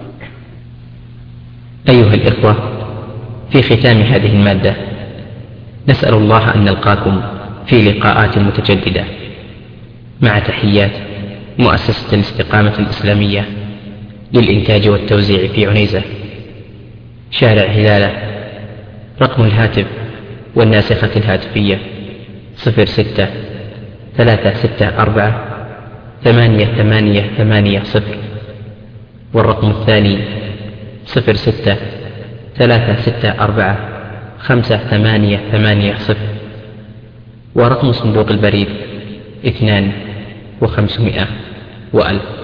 أيها الإخوة، في ختام هذه المادة نسأل الله أن نلقاكم في لقاءات متجددة، مع تحيات مؤسسة الاستقامة الإسلامية للإنتاج والتوزيع في عنيزة، شارع هلالة. رقم الهاتف والناسخة الهاتفية 06-364-8880، والرقم الثاني 06-364-5880، ورقم صندوق البريد 2 و500 و1000.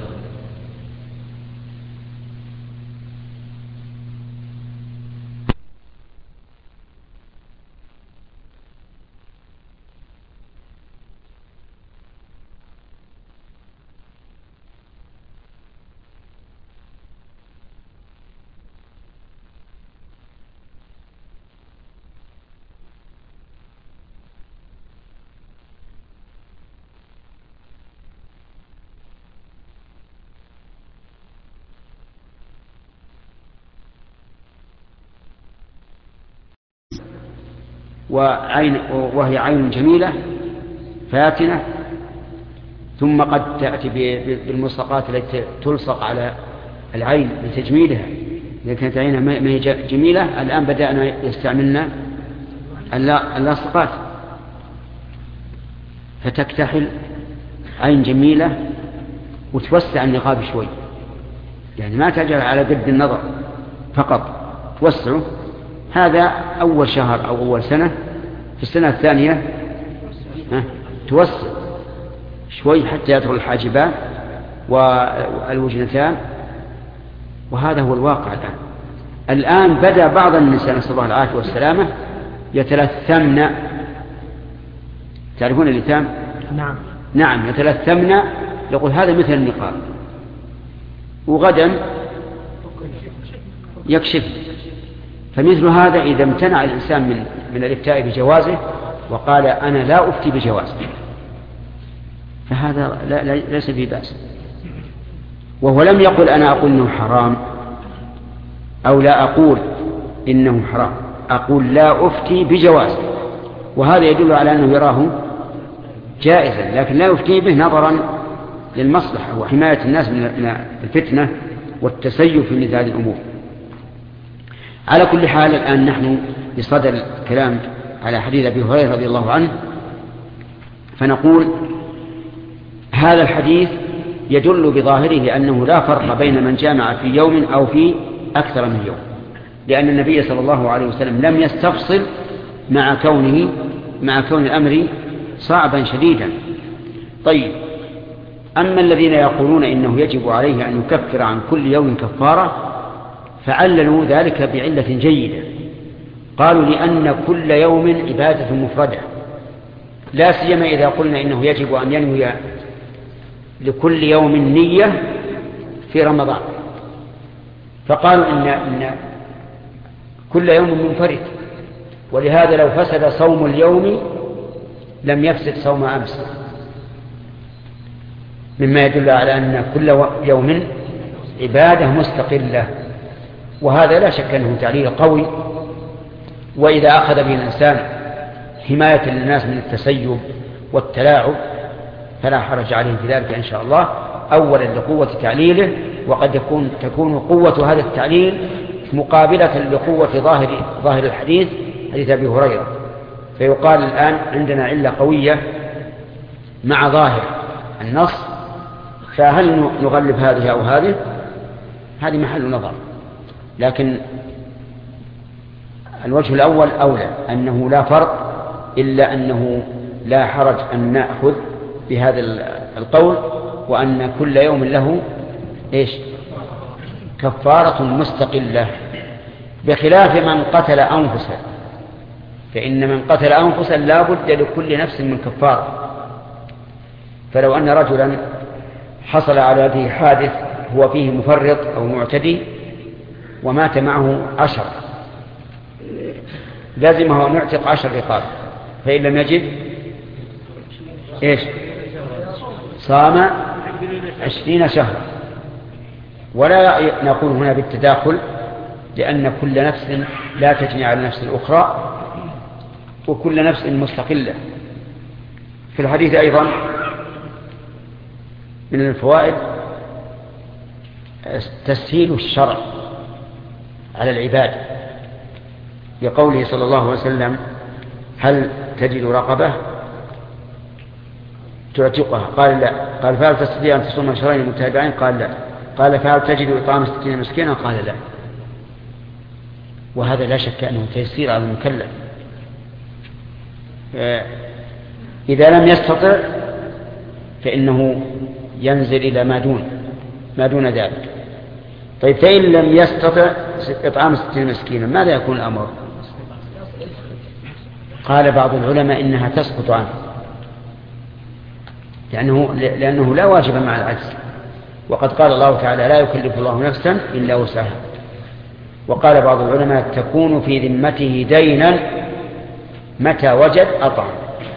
وهي عين جميلة فاتنة، ثم قد تأتي بالملصقات التي تلصق على العين لتجميلها. إذا كانت عينها ما هي جميلة الآن بدأنا يستعملنا اللاصقات، فتكتحل عين جميلة وتوسع النقاب شوي، يعني ما تجعل على قد النظر فقط، توسعه. هذا أول شهر أو أول سنة. في السنة الثانية توسع شوي حتى يدخل الحاجبان والوجنتان، وهذا هو الواقع الآن بدأ بعض النساء نسأل الله العافية والسلامة يتلثمن. تعرفون اللثام؟ نعم يتلثمن، يقول هذا مثل النقاب، وغدا يكشف. فمثل هذا إذا امتنع الإنسان من الإفتاء بجوازه وقال أنا لا أفتي بجوازه، فهذا ليس به بأس. وهو لم يقل أنا أقول إنه حرام أو لا أقول إنه حرام، أقول لا أفتي بجوازه، وهذا يدل على أنه يراه جائزا، لكن لا يفتي به نظرا للمصلحة وحماية الناس من الفتنة والتسيب في مثل هذه الأمور. على كل حال الآن نحن بصدد الكلام على حديث أبي هريرة رضي الله عنه، فنقول هذا الحديث يدل بظاهره أنه لا فرق بين من جامع في يوم أو في أكثر من يوم، لأن النبي صلى الله عليه وسلم لم يستفصل مع كون الأمر صعبا شديدا. طيب، أما الذين يقولون إنه يجب عليه أن يكفر عن كل يوم كفارة فعللوا ذلك بعلة جيدة، قالوا لأن كل يوم عبادة مفردة، لا سيما إذا قلنا إنه يجب أن ينوي لكل يوم نية في رمضان، فقالوا إن كل يوم منفرد، ولهذا لو فسد صوم اليوم لم يفسد صوم أمس، مما يدل على أن كل يوم عبادة مستقلة، وهذا لا شك أنه تعليل قوي. وإذا أخذ به الإنسان حماية للناس من التسيب والتلاعب فلا حرج عليه في ذلك إن شاء الله، أولا لقوة تعليله، وقد تكون قوة هذا التعليل مقابلة لقوة ظاهر الحديث، حديث أبي هريرة، فيقال الآن عندنا علة قوية مع ظاهر النص، فهل نغلب هذه أو هذه؟ هذه محل نظر. لكن الوجه الأول أولى، أنه لا فرق، إلا أنه لا حرج أن نأخذ بهذا القول، وأن كل يوم له كفارة مستقلة، بخلاف من قتل أنفسا، فإن من قتل أنفسا لا بد لكل نفس من كفارة. فلو أن رجلا حصل على يده حادث هو فيه مفرط أو معتدي ومات معه 10، لازمه أن يعتق 10 رقاب، فإن لم يجد صام 20 شهرا. ولا نقول هنا بالتداخل، لأن كل نفس لا تجني على نفس الأخرى، وكل نفس مستقلة. في الحديث أيضا من الفوائد تسهيل الشرع على العباد، لقوله صلى الله عليه وسلم: هل تجد رقبة تعتقها؟ قال لا. قال: فهل تستطيع أن تصوم شهرين متتابعين؟ قال لا. قال: فهل تجد إطعام 60 مسكينا؟ قال لا. وهذا لا شك أنه تيسير على المكلف. إذا لم يستطع فإنه ينزل إلى ما دون ذلك. طيب، فإن لم يستطع إطعام 60 مسكينا ماذا يكون الأمر؟ قال بعض العلماء إنها تسقط عنه، لأنه لا واجب مع العجز، وقد قال الله تعالى: لا يكلف الله نفسا إلا وسعها. وقال بعض العلماء: تكون في ذمته دينا متى وجد أطعم،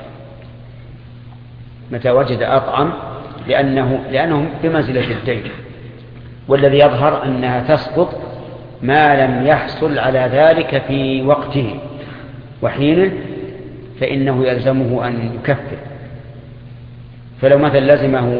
متى وجد أطعم، لأنهم بمنزلة الدين. والذي يظهر أنها تسقط ما لم يحصل على ذلك في وقته وحينه، فإنه يلزمه أن يكفر. فلو مثلا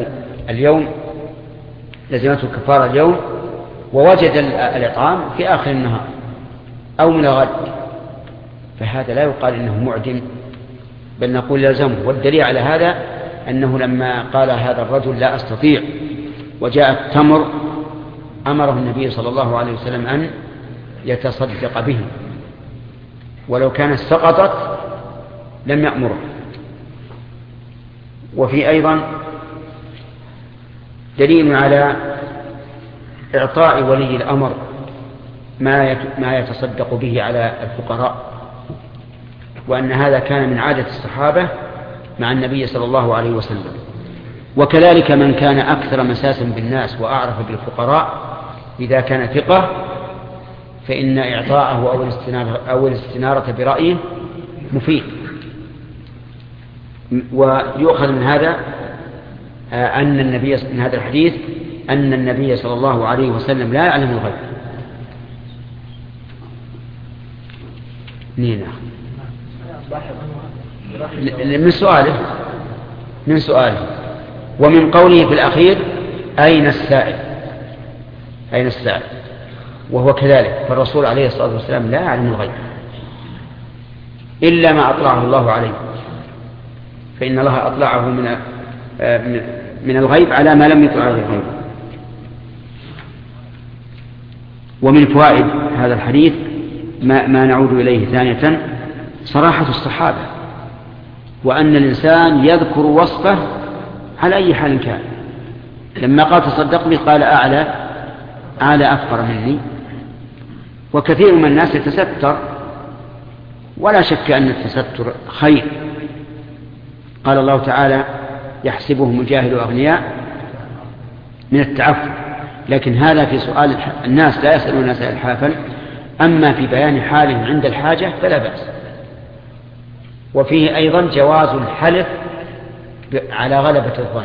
لزمته الكفارة اليوم ووجد الإطعام في آخر النهار أو من الغد، فهذا لا يقال إنه معدم، بل نقول يلزمه. والدليل على هذا أنه لما قال هذا الرجل: لا أستطيع، وجاء التمر، أمره النبي صلى الله عليه وسلم أن يتصدق به، ولو كانت سقطت لم يأمره. وفي أيضا دليل على إعطاء ولي الأمر ما يتصدق به على الفقراء، وأن هذا كان من عادة الصحابة مع النبي صلى الله عليه وسلم. وكذلك من كان أكثر مساسا بالناس وأعرف بالفقراء إذا كان ثقة، فإن إعطاءه أو الاستنارة برأيه مفيد. ويؤخذ من هذا من هذا الحديث أن النبي صلى الله عليه وسلم لا يعلم الغيب. نينا من سؤاله ومن قوله في الأخير: أين السائل؟ وهو كذلك، فالرسول عليه الصلاة والسلام لا يعلم الغيب إلا ما أطلعه الله عليه، فإن الله أطلعه من الغيب على ما لم يطلع عليه الغيب. ومن فوائد هذا الحديث ما نعود إليه ثانية: صراحة الصحابة، وأن الإنسان يذكر وصفه على أي حال كان. لما قال: تصدق بي، قال: أعلى أفقر مني. وكثير من الناس يتستر، ولا شك أن التستر خير. قال الله تعالى: يحسبهم الجاهل أغنياء من التعفف. لكن هذا في سؤال الناس، لا يسألون الناس إلحافا. أما في بيان حالهم عند الحاجة فلا بأس. وفيه أيضا جواز الحلف على غلبة الظن.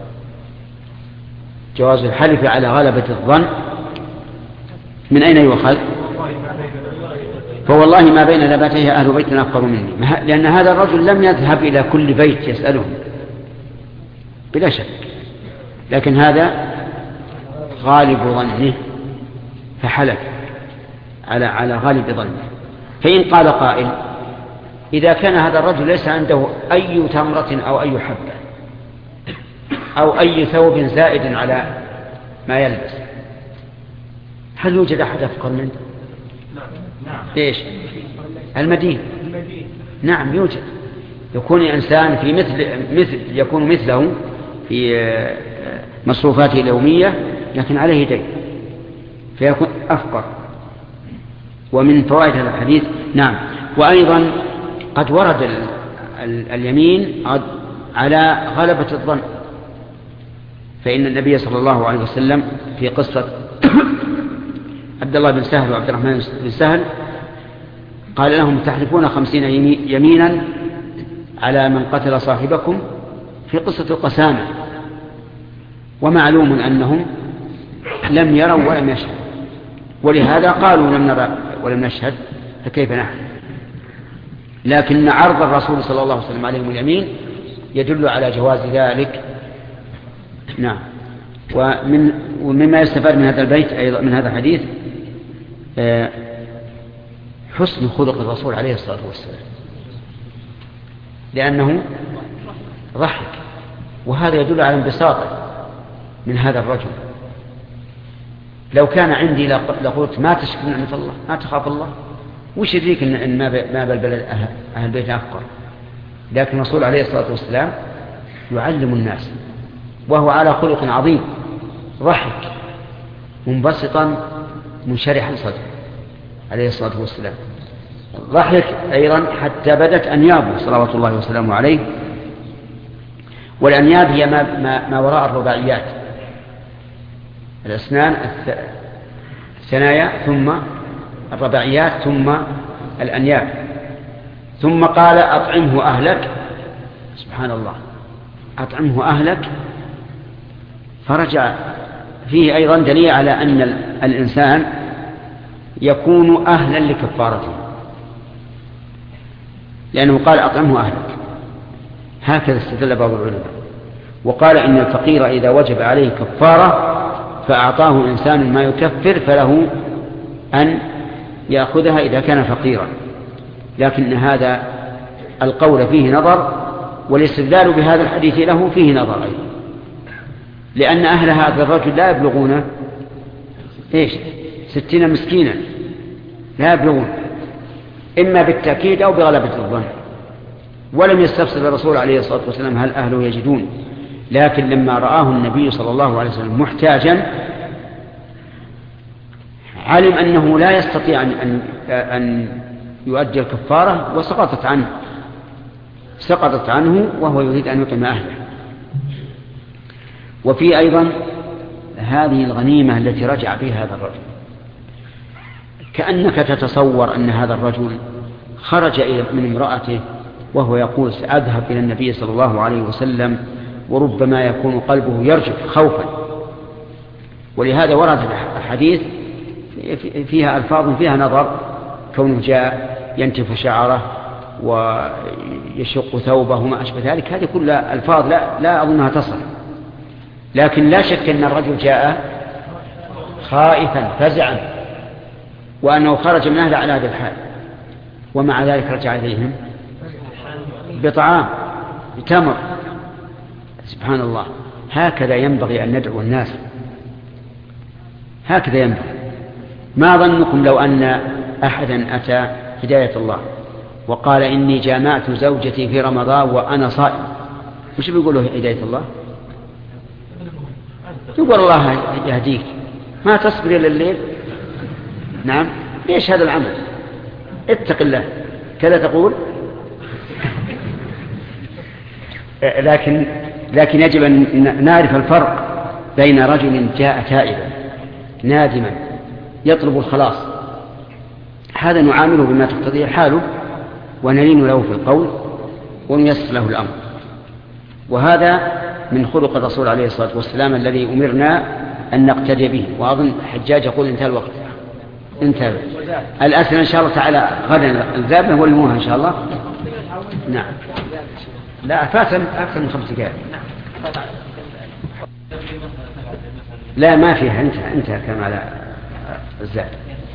جواز الحلف على غلبة الظن من أين يؤخذ؟ فوالله ما بين لباتيه أهل بيت أفقر مني، لأن هذا الرجل لم يذهب إلى كل بيت يسألهم بلا شك، لكن هذا غالب ظنه فحلف على غالب ظنه. فإن قال قائل إذا كان هذا الرجل ليس عنده أي تمرة أو أي حبة أو أي ثوب زائد على ما يلبس، هل يوجد أحد أفقر منه؟ إيش؟ المدين. نعم يوجد، يكون إنسان في يكون مثله في مصروفاته اليومية لكن عليه دين فيكون أفقر. ومن فوائد هذا الحديث نعم. وأيضا قد ورد اليمين على غلبة الظن، فإن النبي صلى الله عليه وسلم في قصة عبد الله بن سهل وعبد الرحمن بن سهل قال لهم تحلفون 50 يمينا على من قتل صاحبكم في قصة القسامة، ومعلوم أنهم لم يروا ولم يشهدوا، ولهذا قالوا لم نرى ولم نشهد فكيف نحن. لكن عرض الرسول صلى الله عليه وسلم عليهم اليمين يدل على جواز ذلك. نعم. ومما يستفاد من هذا البيت أيضا من هذا الحديث حسن خلق الرسول عليه الصلاة والسلام، لأنه ضحك، وهذا يدل على انبساطه من هذا الرجل. لو كان عندي لقلت ما تشكر نعمة الله، ما تخاف الله، وش يدريك إن ما بالبلد أهل بيت أفقر. لكن الرسول عليه الصلاة والسلام يعلم الناس وهو على خلق عظيم، ضحك منبسطا منشرحا صدره عليه الصلاة والسلام. ضحك أيضا حتى بدت أنيابه صلوات الله وسلامه عليه. والأنياب هي ما وراء الرباعيات، الأسنان الثنايا ثم الرباعيات ثم الأنياب. ثم قال أطعمه أهلك، سبحان الله، أطعمه أهلك. فرجع فيه أيضا دليل على أن الإنسان يكون أهلا لكفارته، لأنه قال أطعمه أهلك، هكذا استدل بعض العلماء. وقال إن الفقير إذا وجب عليه كفارة فأعطاه إنسان ما يكفر فله أن يأخذها إذا كان فقيرا. لكن هذا القول فيه نظر، والاستدلال بهذا الحديث له فيه نظر أيضا، لأن أهل هذا الرجل لا يبلغون 60 مسكينا، لا يبلغون، إما بالتأكيد أو بغلبة الظن. ولم يستفسر الرسول عليه الصلاة والسلام هل أهله يجدون، لكن لما رآه النبي صلى الله عليه وسلم محتاجا علم أنه لا يستطيع أن يؤدي الكفارة، سقطت عنه وهو يريد أن يطعم أهله. وفي أيضا هذه الغنيمة التي رجع بها هذا الرجل، كأنك تتصور أن هذا الرجل خرج من امرأته وهو يقول سأذهب إلى النبي صلى الله عليه وسلم، وربما يكون قلبه يرجف خوفا. ولهذا ورد الحديث فيها ألفاظ فيها نظر، كونه جاء ينتف شعره ويشق ثوبه وما أشبه ذلك، هذه كلها ألفاظ لا أظنها تصل. لكن لا شك أن الرجل جاء خائفا فزعا، وأنه خرج من أهله على هذا الحال، ومع ذلك رجع إليهم بطعام بتمر. سبحان الله، هكذا ينبغي أن ندعو الناس، هكذا ينبغي. ما ظنكم لو أن أحدا أتى هداية الله وقال إني جامعت زوجتي في رمضان وأنا صائم، مش بيقولوا هداية الله؟ يقول الله يهديك، ما تصبر إلى الليل. نعم، ليش هذا العمل؟ اتق الله، كذا تقول. لكن يجب أن نعرف الفرق بين رجل جاء تائبا نادما يطلب الخلاص، هذا نعامله بما تقتضيه حاله ونلين له في القول ونيسر له الأمر. وهذا من خلق الرسول عليه الصلاة والسلام الذي أمرنا أن نقتدي به. وأظن الحجاج يقول انتهى الوقت، انتهى الأسئلة إن شاء الله تعالى غدا الذابة والموها إن شاء الله. نعم، لا فات أكثر من 5 دقائق. لا ما فيها، انت كما على الزاد.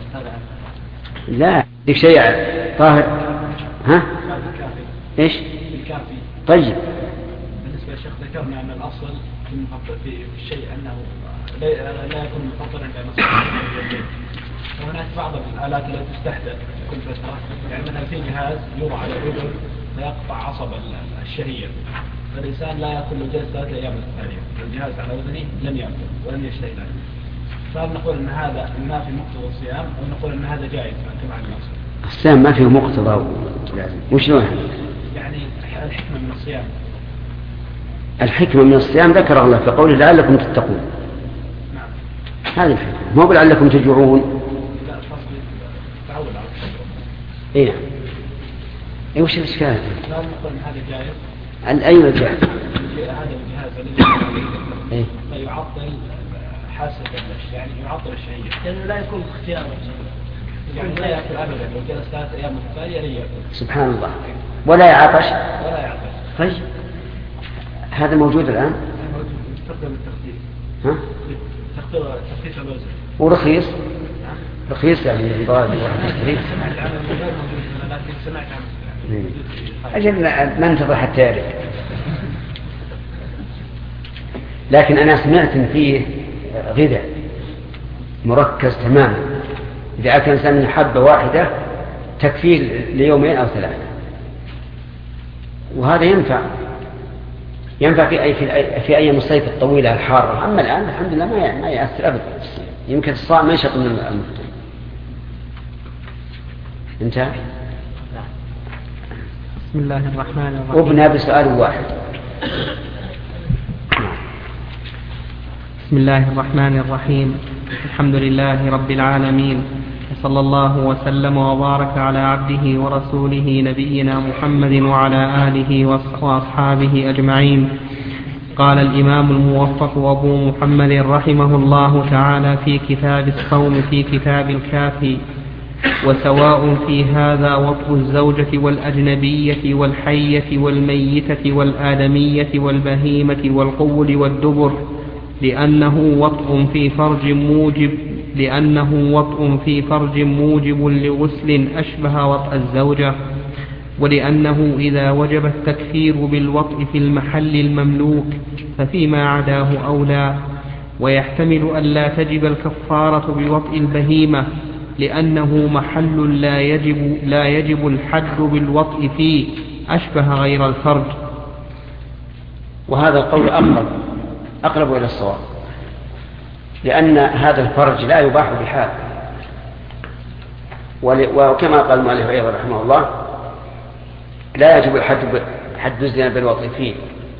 لا دي شيء طاهر. ها ايش؟ بالكافي. طيب بالنسبة للشيخ ذكرنا أن الأصل في الشيء أنه لا يكون مفطرا كمصدر. وهناك بعض الآلات التي تستحدث كل فترة، يعني مثلا في جهاز يوضع على الأذن فيقطع عصب الشهية، فالإنسان لا يأكل جلسة 3 أيام الثانية، الجهاز على أذنه لم يأكل ولم يشتهي له. فهل نقول أن هذا ما في مقتضى الصيام، أو نقول أن هذا جائز كما عن الأصل؟ الصيام ما فيه مقتضى لازم. وشلون يعني الحكمة من الصيام؟ الحكمة من الصيام ذكر الله في قوله لعلكم تتقون. نعم. هذه الحكمة، مو لعلكم تجوعون. لا فصل تعود على الشجرة. اي نعم. اي وش الاشكال؟ لا نقول ان هذا جائز. ايوه جائز. هذا الجهاز الذي لا يعطل حاسة يعني يعطل الشهية، لأنه لا يكون اختيار، يعني لا يأكل أبدا، لو جلس 3 أيام متتالية لا يأكل. سبحان الله. ولا يعطش. ولا يعطش. طيب هذا موجود الآن؟ يستخدم التخفيف. ها؟ تخفيف الوزن. ورخيص؟ رخيص يعني ضاد رخيص. سمعت عنه غير موجود هنا، لكن سمعت عنه. أجل ننتظر حتى يرد. لكن أنا سمعت إن فيه غذاء مركز تماما، إذا أكل إنسان حبة واحدة تكفيه ليومين أو 3، وهذا ينفع في أيام الصيف الطويلة الحارة. أما الآن الحمد لله ما يأثر أبدا. يمكن الصائم ما يشط من المفطر. انتهى. بسم الله الرحمن الرحيم. وابنى بسؤال واحد. بسم الله الرحمن الرحيم. الحمد لله رب العالمين، وصلى الله وسلم وبارك على عبده ورسوله نبينا محمد وعلى آله وأصحابه أجمعين. قال الإمام الموفق أبو محمد رحمه الله تعالى في كتاب الصوم في كتاب الكافي: وسواء في هذا وطء الزوجة والأجنبية والحية والميتة والآدمية والبهيمة والقول والدبر، لأنه وطء في فرج موجب لغسل أشبه وطء الزوجة، ولأنه إذا وجب التكفير بالوطء في المحل المملوك ففيما عداه أولى. ويحتمل أن لا تجب الكفارة بوطء البهيمة، لأنه محل لا يجب الحد بالوطء فيه، أشبه غير الفرج. وهذا القول أقرب إلى الصواب، لأن هذا الفرج لا يباح بحال. وكما قال المؤلف أيضا رحمه الله: لا يجب حد الزنا بالوطء فيه.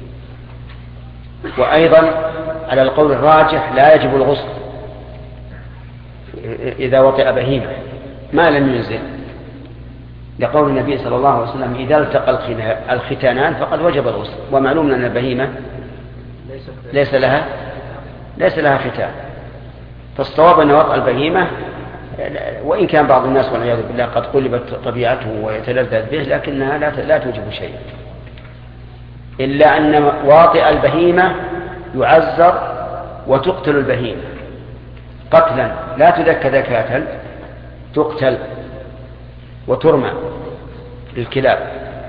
وأيضا على القول الراجح لا يجب الغسل إذا وطئ بهيمة ما لم ينزل، لقول النبي صلى الله عليه وسلم: إذا التقى الختانان فقد وجب الغسل. ومعلوم أن البهيمة ليس لها ختان. فالصواب أن وطئ البهيمة، وإن كان بعض الناس والعياذ بالله قد قلبت طبيعته ويتلذذ به، لكنها لا توجب شيء، إلا أن واطئ البهيمة يعزر وتقتل البهيمة قتلا لا تذكى ذكاة، تقتل وترمى للكلاب.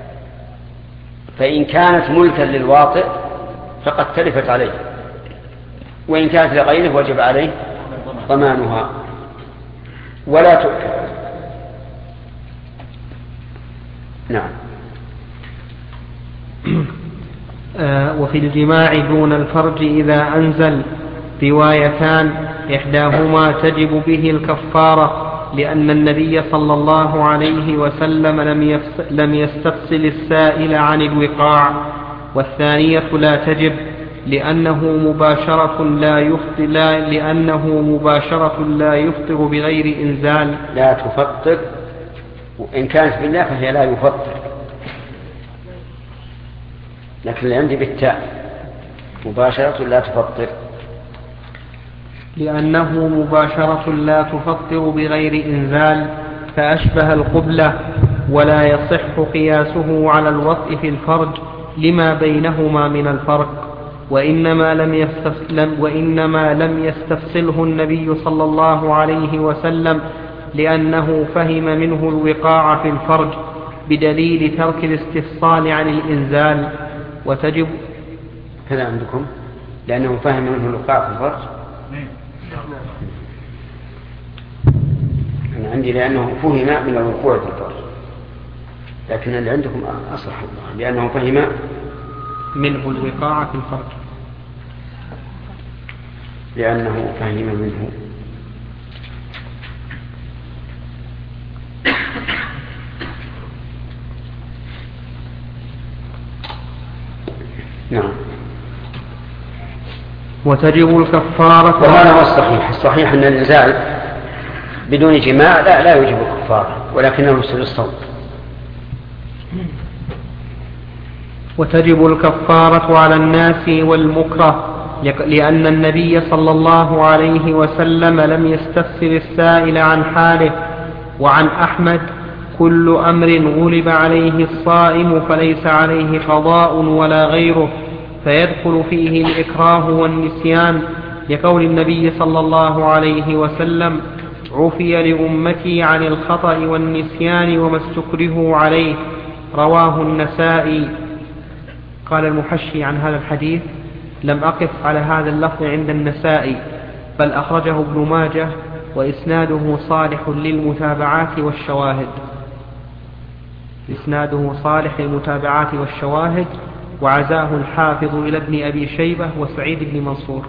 فإن كانت ملكا للواطئ فقد تلفت عليه، وإن كانت لغيره وجب عليه ضمانها ولا تؤكل. نعم. وفي الجماع دون الفرج إذا أنزل روايتان: إحداهما تجب به الكفارة لأن النبي صلى الله عليه وسلم لم يستفصل السائل عن الوقاع، والثانية لا تجب لأنه مباشرة لا يفطر بغير إنزال. لا تفطر، وإن كانت بالله فهي لا يفطر، لكن اللي عندي بالتاء مباشرة لا تفطر. لأنه مباشرة لا تفطر بغير إنزال، فأشبه القبلة، ولا يصح قياسه على الوطء في الفرج لما بينهما من الفرق. وإنما لم يستفصله النبي صلى الله عليه وسلم لأنه فهم منه الوقاع في الفرج بدليل ترك الاستفصال عن الإنزال. وتجب كذا عندكم لأنه فهم منه الوقاع في الفرج. أنا عندي لأنه فهم من الوقوع في الفرج، لكن اللي عندكم أصح لأنه فهم منه الوقاع في الفرج، لأنه فهم منه نعم. وتجب الكفارة. وهذا هو الصحيح. الصحيح أن النزال بدون جماع لا يوجب الكفارة، ولكنه يفسد الصوم. وتجب الكفارة على الناس والمكره، لأن النبي صلى الله عليه وسلم لم يستفسر السائل عن حاله. وعن أحمد: كل أمر غلب عليه الصائم فليس عليه قضاء ولا غيره، فيدخل فيه الإكراه والنسيان، لقول النبي صلى الله عليه وسلم: عفي لأمتي عن الخطأ والنسيان وما استكرهوا عليه. رواه النسائي. قال المحشي عن هذا الحديث: لم أقف على هذا اللفظ عند النسائي، بل أخرجه ابن ماجه، وإسناده صالح للمتابعات والشواهد. إسناده صالح للمتابعات والشواهد، وعزاه الحافظ إلى ابن أبي شيبة وسعيد بن منصور.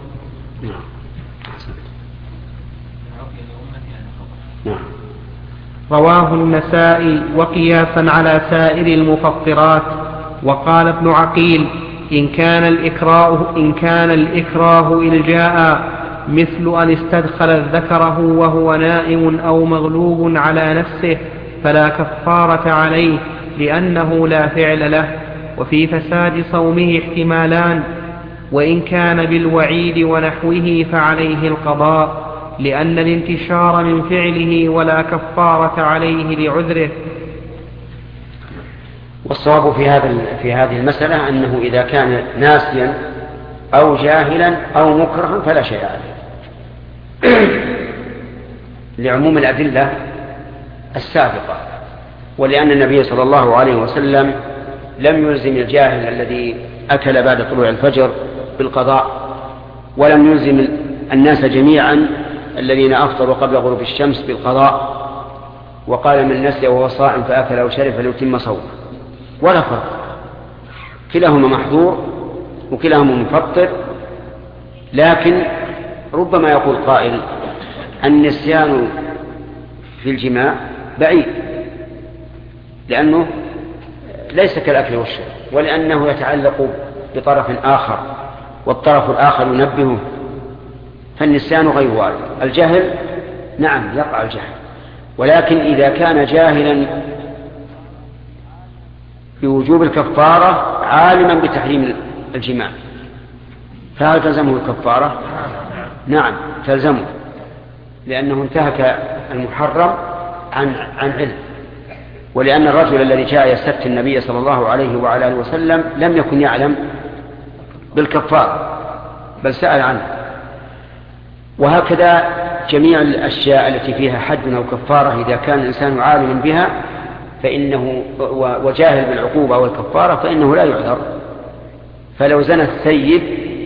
رواه النسائي وقياسا على سائر المفطرات. وقال ابن عقيل: إن كان الإكراه إلجاء مثل أن استدخل ذكره وهو نائم أو مغلوب على نفسه فلا كفارة عليه، لأنه لا فعل له. وفي فساد صومه احتمالان: وإن كان بالوعيد ونحوه فعليه القضاء، لأن الانتشار من فعله ولا كفارة عليه لعذره. والصواب في هذه المسألة أنه إذا كان ناسيا أو جاهلا أو مكرها فلا شيء عليه، لعموم الأدلة السابقة، ولأن النبي صلى الله عليه وسلم لم يلزم الجاهل الذي أكل بعد طلوع الفجر بالقضاء، ولم يلزم الناس جميعا الذين أفطروا قبل غروب الشمس بالقضاء، وقال: من نسي وهو صائم فأكل أو شرب فليتم صومه. ولا فرق، كلاهما محظور وكلاهما مفطر. لكن ربما يقول قائل: النسيان في الجماع بعيد، لأنه ليس كالأكل والشرب، ولأنه يتعلق بطرف آخر، والطرف الآخر ينبهه، فالنسيان غير وارد. الجهل نعم يقع الجهل، ولكن إذا كان جاهلا بوجوب الكفارة عالما بتحريم الجماع فهل تلزمه الكفارة؟ نعم تلزمه، لأنه انتهك المحرم عن علم. ولأن الرجل الذي جاء يستفتي النبي صلى الله عليه وعلى آله وسلم لم يكن يعلم بالكفارة، بل سأل عنه. وهكذا جميع الأشياء التي فيها حد أو كفارة إذا كان الإنسان عالم بها فإنه وجاهل بالعقوبة والكفارة فإنه لا يعذر. فلو زنى السيد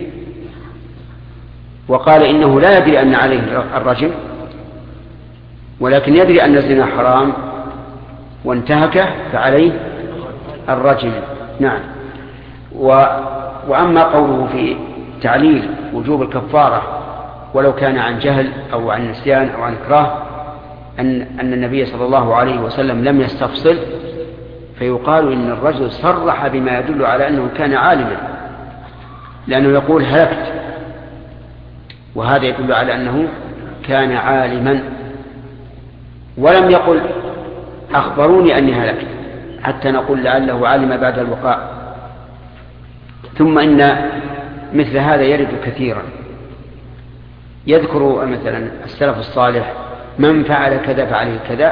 وقال إنه لا يدري أن عليه الرجم، ولكن يدري أن الزنا حرام وانتهكه فعليه الرجم. نعم. وأما قوله في تعليل وجوب الكفارة ولو كان عن جهل أو عن نسيان أو عن إكراه أن النبي صلى الله عليه وسلم لم يستفصل، فيقال إن الرجل صرح بما يدل على أنه كان عالما، لأنه يقول هلكت، وهذا يدل على أنه كان عالما، ولم يقل أخبروني أني هلكت حتى نقول لعله علم بعد الوقاع. ثم إن مثل هذا يرد كثيرا، يذكر مثلا السلف الصالح من فعل كذا فعليه كذا،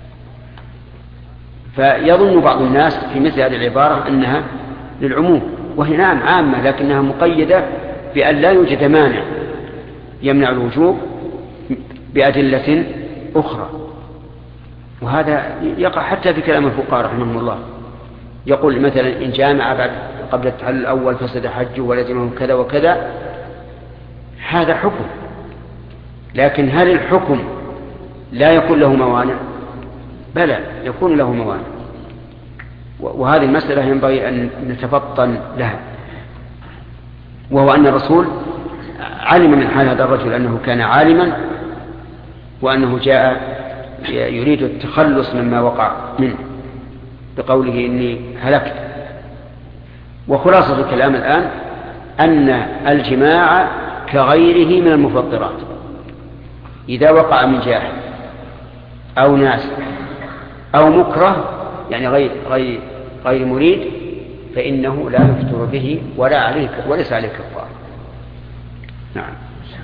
فيظن بعض الناس في مثل هذه العبارة أنها للعموم، وهي نعم عامة لكنها مقيدة بأن لا يوجد مانع يمنع الوجوب بأدلة أخرى. وهذا يقع حتى في كلام الفقهاء رحمهم الله. يقول مثلا إن جامع قبل التحلل الأول فسد حجه ولزمه كذا وكذا، هذا حكم، لكن هل الحكم لا يكون له موانع؟ بلى يكون له موانع، وهذه المسألة ينبغي أن نتفطن لها، وهو أن الرسول علم من حال هذا الرجل أنه كان عالما وأنه جاء يريد التخلص مما وقع منه بقوله إني هلكت. وخلاصة الكلام الآن أن الجماع كغيره من المفطرات، إذا وقع من جاحد أو ناس أو مكره يعني غير مريد فإنه لا يفطر به وليس عليه كفارة. نعم.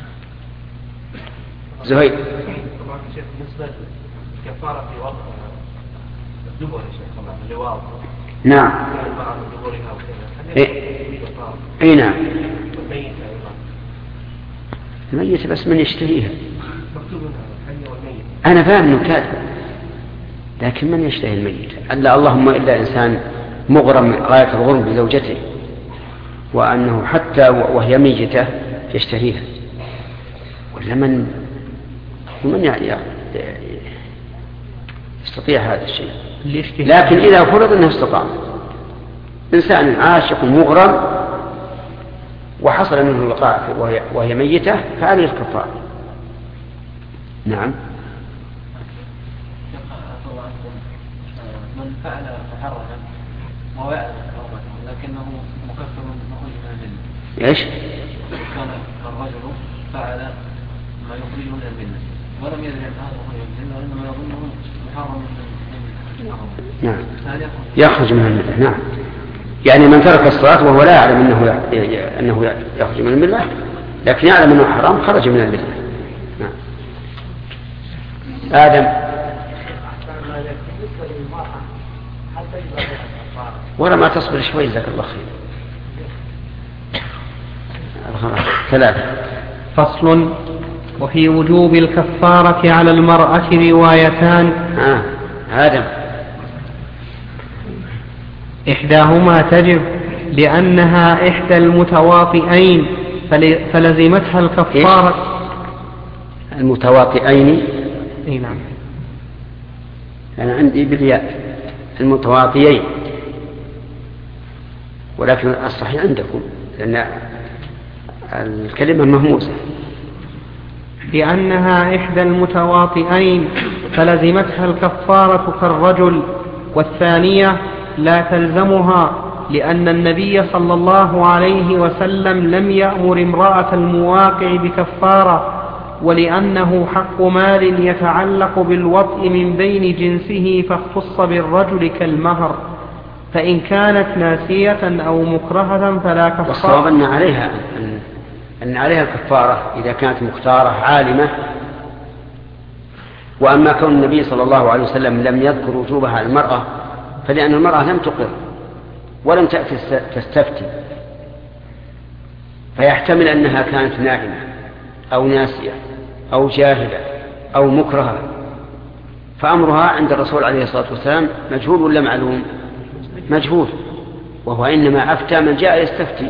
زهير. بالنسبة للكفارة في وقت الدبر يا شيخ طبعا اللواط. نعم. اي نعم. الميت بس من يشتهيها. أنا فاهم أنه كاتب، لكن من يشتهي الميت؟ اللهم إلا إنسان مغرم غاية الغرم بزوجته وأنه حتى وهي ميتة يشتهيها، ولا من يستطيع هذا الشيء؟ لكن إذا فرض أنه استطاع إنسان عاشق مغرم وحصل منه الوقاع وهي ميتة فعليه الكفارة. نعم. من فعل محرما وهو يعلم حرمته لكنه مكفر مخرج من الملة. ايش؟ كان الرجل فعل ما يخرجه من الملة ولم يدري ان هذا مخرج من الملة وانما يظنه محرم من نعم. يخرج من الملة. نعم. يعني من ترك الصلاة وهو لا يعلم أنه يخرج من الملة لكن يعلم أنه حرام خرج من الملة. نعم. آدم. ولا ما تصبر شوي جزاك الله خير. 3. فصل. وفي وجوب الكفارة على المرأة روايتان. آدم. إحداهما تجب لأنها إحدى المتواطئين فلزمتها الكفارة. المتواطئين. اي نعم. أنا عندي بالياء المتواطئين، ولكن الصحيح عندكم لأن الكلمة مهموسة. لأنها إحدى المتواطئين فلزمتها الكفارة كالرجل. والثانية لا تلزمها لأن النبي صلى الله عليه وسلم لم يأمر امرأة المواقع بكفارة، ولأنه حق مال يتعلق بالوطء من بين جنسه فاختص بالرجل كالمهر، فإن كانت ناسية أو مكرهة فلا كفارة. والصواب أن عليها الكفارة إذا كانت مختارة عالمة. وأما كون النبي صلى الله عليه وسلم لم يذكر وجوبها على المرأة فلأن المرأة لم تقر ولم تأتي تستفتي، فيحتمل أنها كانت نائمة أو ناسية أو جاهلة أو مكرهة، فأمرها عند الرسول عليه الصلاة والسلام مجهول ولا معلوم؟ مجهول، وهو إنما أفتى من جاء يستفتي.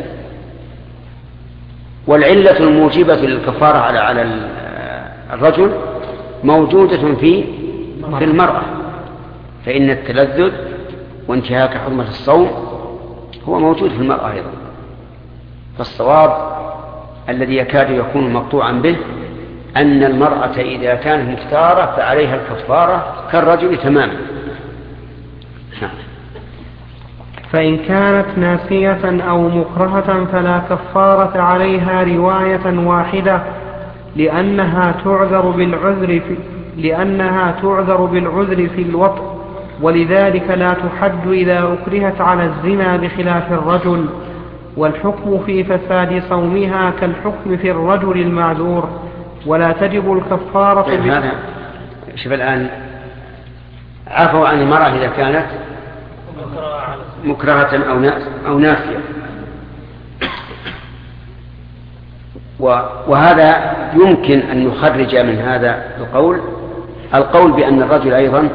والعلة الموجبة للكفارة على الرجل موجودة في المرأة، فإن التلذذ وانتهاك حرمة الصوم هو موجود في المرأة أيضا. فالصواب الذي يكاد يكون مقطوعا به أن المرأة إذا كانت مختارة فعليها الكفارة كالرجل تماما. فإن كانت ناسية أو مكرهة فلا كفارة عليها رواية واحدة لأنها تعذر بالعذر في الوطء، ولذلك لا تحد إذا أكرهت على الزنا بخلاف الرجل. والحكم في فساد صومها كالحكم في الرجل المعذور، ولا تجب الكفارة. هذا شوف الآن عفوا عن المرأة إذا كانت مكرهة أو ناسية. وهذا يمكن أن نخرج من هذا القول بأن الرجل أيضا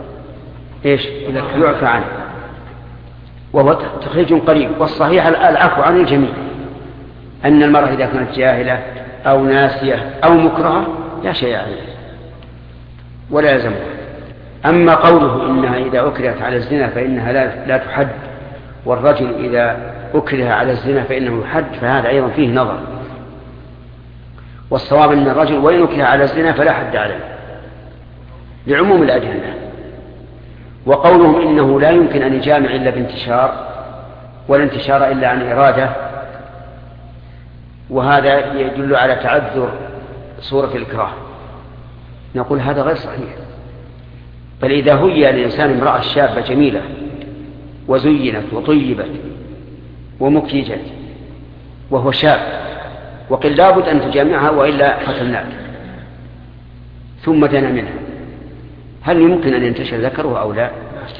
يعفى عنه، وهو تخريج قريب. والصحيح العفو عن الجميع، أن المرأة إذا كانت جاهلة أو ناسية أو مكرهة لا شيء عليه ولا يلزمها. أما قوله إنها إذا أكرهت على الزنا فإنها لا تحد، والرجل إذا أكره على الزنا فإنه يحد، فهذا أيضا فيه نظر. والصواب أن الرجل وإن أكره على الزنا فلا حد عليه لعموم الأدلة. وقولهم إنه لا يمكن أن يجامع إلا بانتشار، ولا انتشار إلا عن إرادة، وهذا يدل على تعذر صورة الإكراه، نقول هذا غير صحيح. بل إذا هي الإنسان امرأة شابة جميلة وزينت وطيبت ومكيجت وهو شاب، وقل لابد أن تجامعها وإلا قتلناك، ثم دنا منها، هل يمكن أن ينتشر ذكره أو لا؟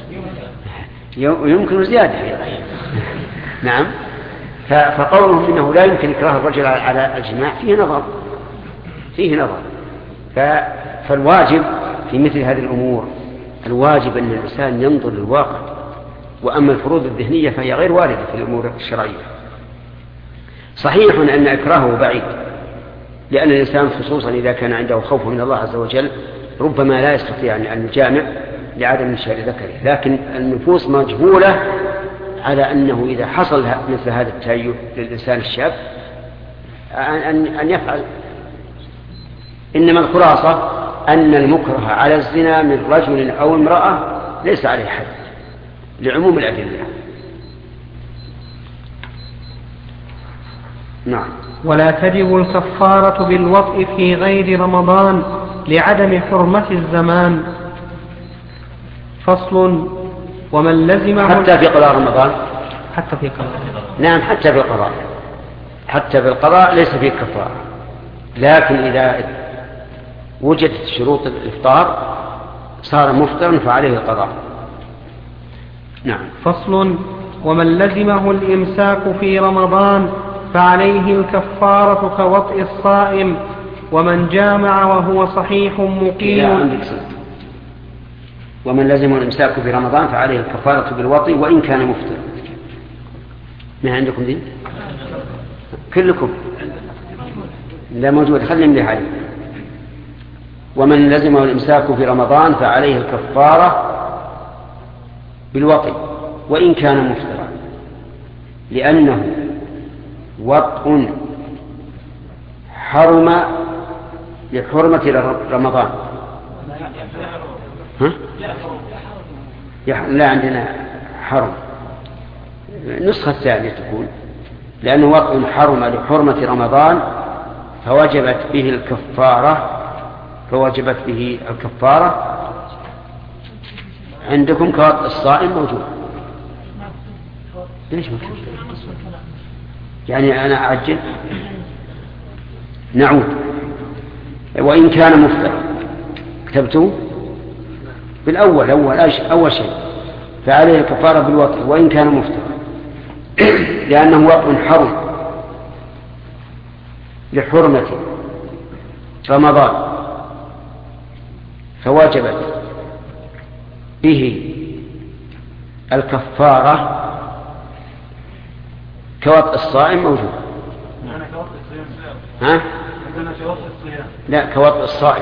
يمكن زيادة. نعم. فقولهم إنه لا يمكن إكراه الرجل على الجماع فيه نظر. فالواجب في مثل هذه الأمور الواجب أن الإنسان ينظر للواقع، وأما الفروض الذهنية فهي غير واردة في الأمور الشرعية. صحيح أن إكراهه بعيد، لأن الإنسان خصوصا إذا كان عنده خوف من الله عز وجل ربما لا يستطيع أن يجامع لعدم انتشار ذكره، لكن النفوس مجبولة على أنه إذا حصل مثل هذا التهيؤ للإنسان الشاب أن يفعل. إنما الخلاصة أن المكره على الزنا من رجل أو امرأة ليس عليه حد لعموم الأدلة. نعم. ولا تجب الكفارة بالوطء في غير رمضان لعدم حرمة الزمان. فصل. ومن لزمه حتى في قضاء رمضان. حتى في قضاء. نعم، حتى في القضاء. حتى في القضاء ليس فيه كفارة، لكن إذا وجدت شروط الإفطار صار مفطرا فعليه القضاء. نعم. فصل. ومن لزمه الإمساك في رمضان فعليه الكفارة كوطء الصائم، ومن جامع وهو صحيح مقيم. ومن لزمه الإمساك في رمضان فعليه الكفارة بالوطء وإن كان مفطر. ما عندكم دي؟ كلكم لا موجود، خلي من عليه. ومن لزمه الإمساك في رمضان فعليه الكفارة بالوطء وإن كان مفطرا، لأنه وطء حرم لحرمة رمضان. ها؟ لا، عندنا حرم، النسخة الثانية تقول لأنه وطء حرم لحرمة رمضان فوجبت به الكفارة. عندكم كوطء الصائم موجود. ليش موجود؟ يعني أنا أعجل. نعود. وإن كان مفطر كتبته بالأول أول شيء فعليه الكفارة بالوطء وإن كان مفطر، لأنه وطء حرم لحرمة رمضان فوجبت به الكفارة كوطء الصائم موجود. ها؟ لا، كوطء الصائم.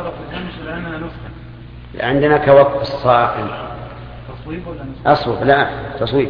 عندنا كوطء الصائم. أصوب. لا، تصويب.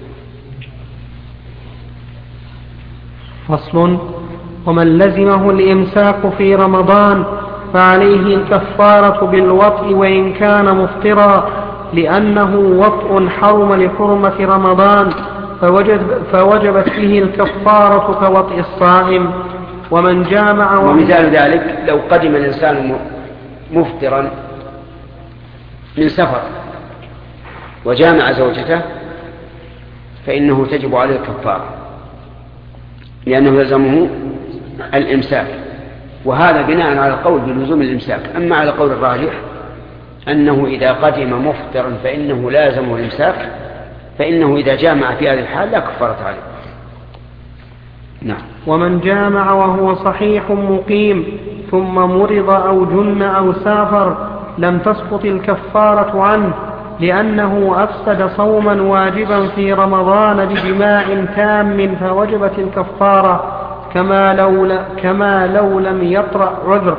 فصل. ومن لزمه الإمساك في رمضان فعليه الكفارة بالوطء وإن كان مفطرا، لأنه وطء حرم لحرمة رمضان فوجبت به الكفارة كوطء الصائم. ومن جامع ومثال ذلك لو قدم الإنسان مفطرا من سفر وجامع زوجته فإنه تجب عليه الكفارة، لأنه يلزمه الإمساك، وهذا بناء على القول بلزوم الإمساك. أما على قول الراجح أنه إذا قدم مفطرا فإنه لازمه الإمساك، فإنه إذا جامع في هذه الحال لا كفارة عليه. نعم. ومن جامع وهو صحيح مقيم ثم مرض أو جن أو سافر لم تسقط الكفارة عنه، لأنه أفسد صوما واجبا في رمضان بجماع تام فوجبت الكفارة، كما لو لم يطرأ عذر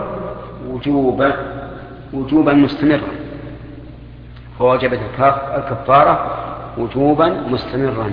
وجوبا مستمرا، فوجبت الكفارة وجوبا مستمرا.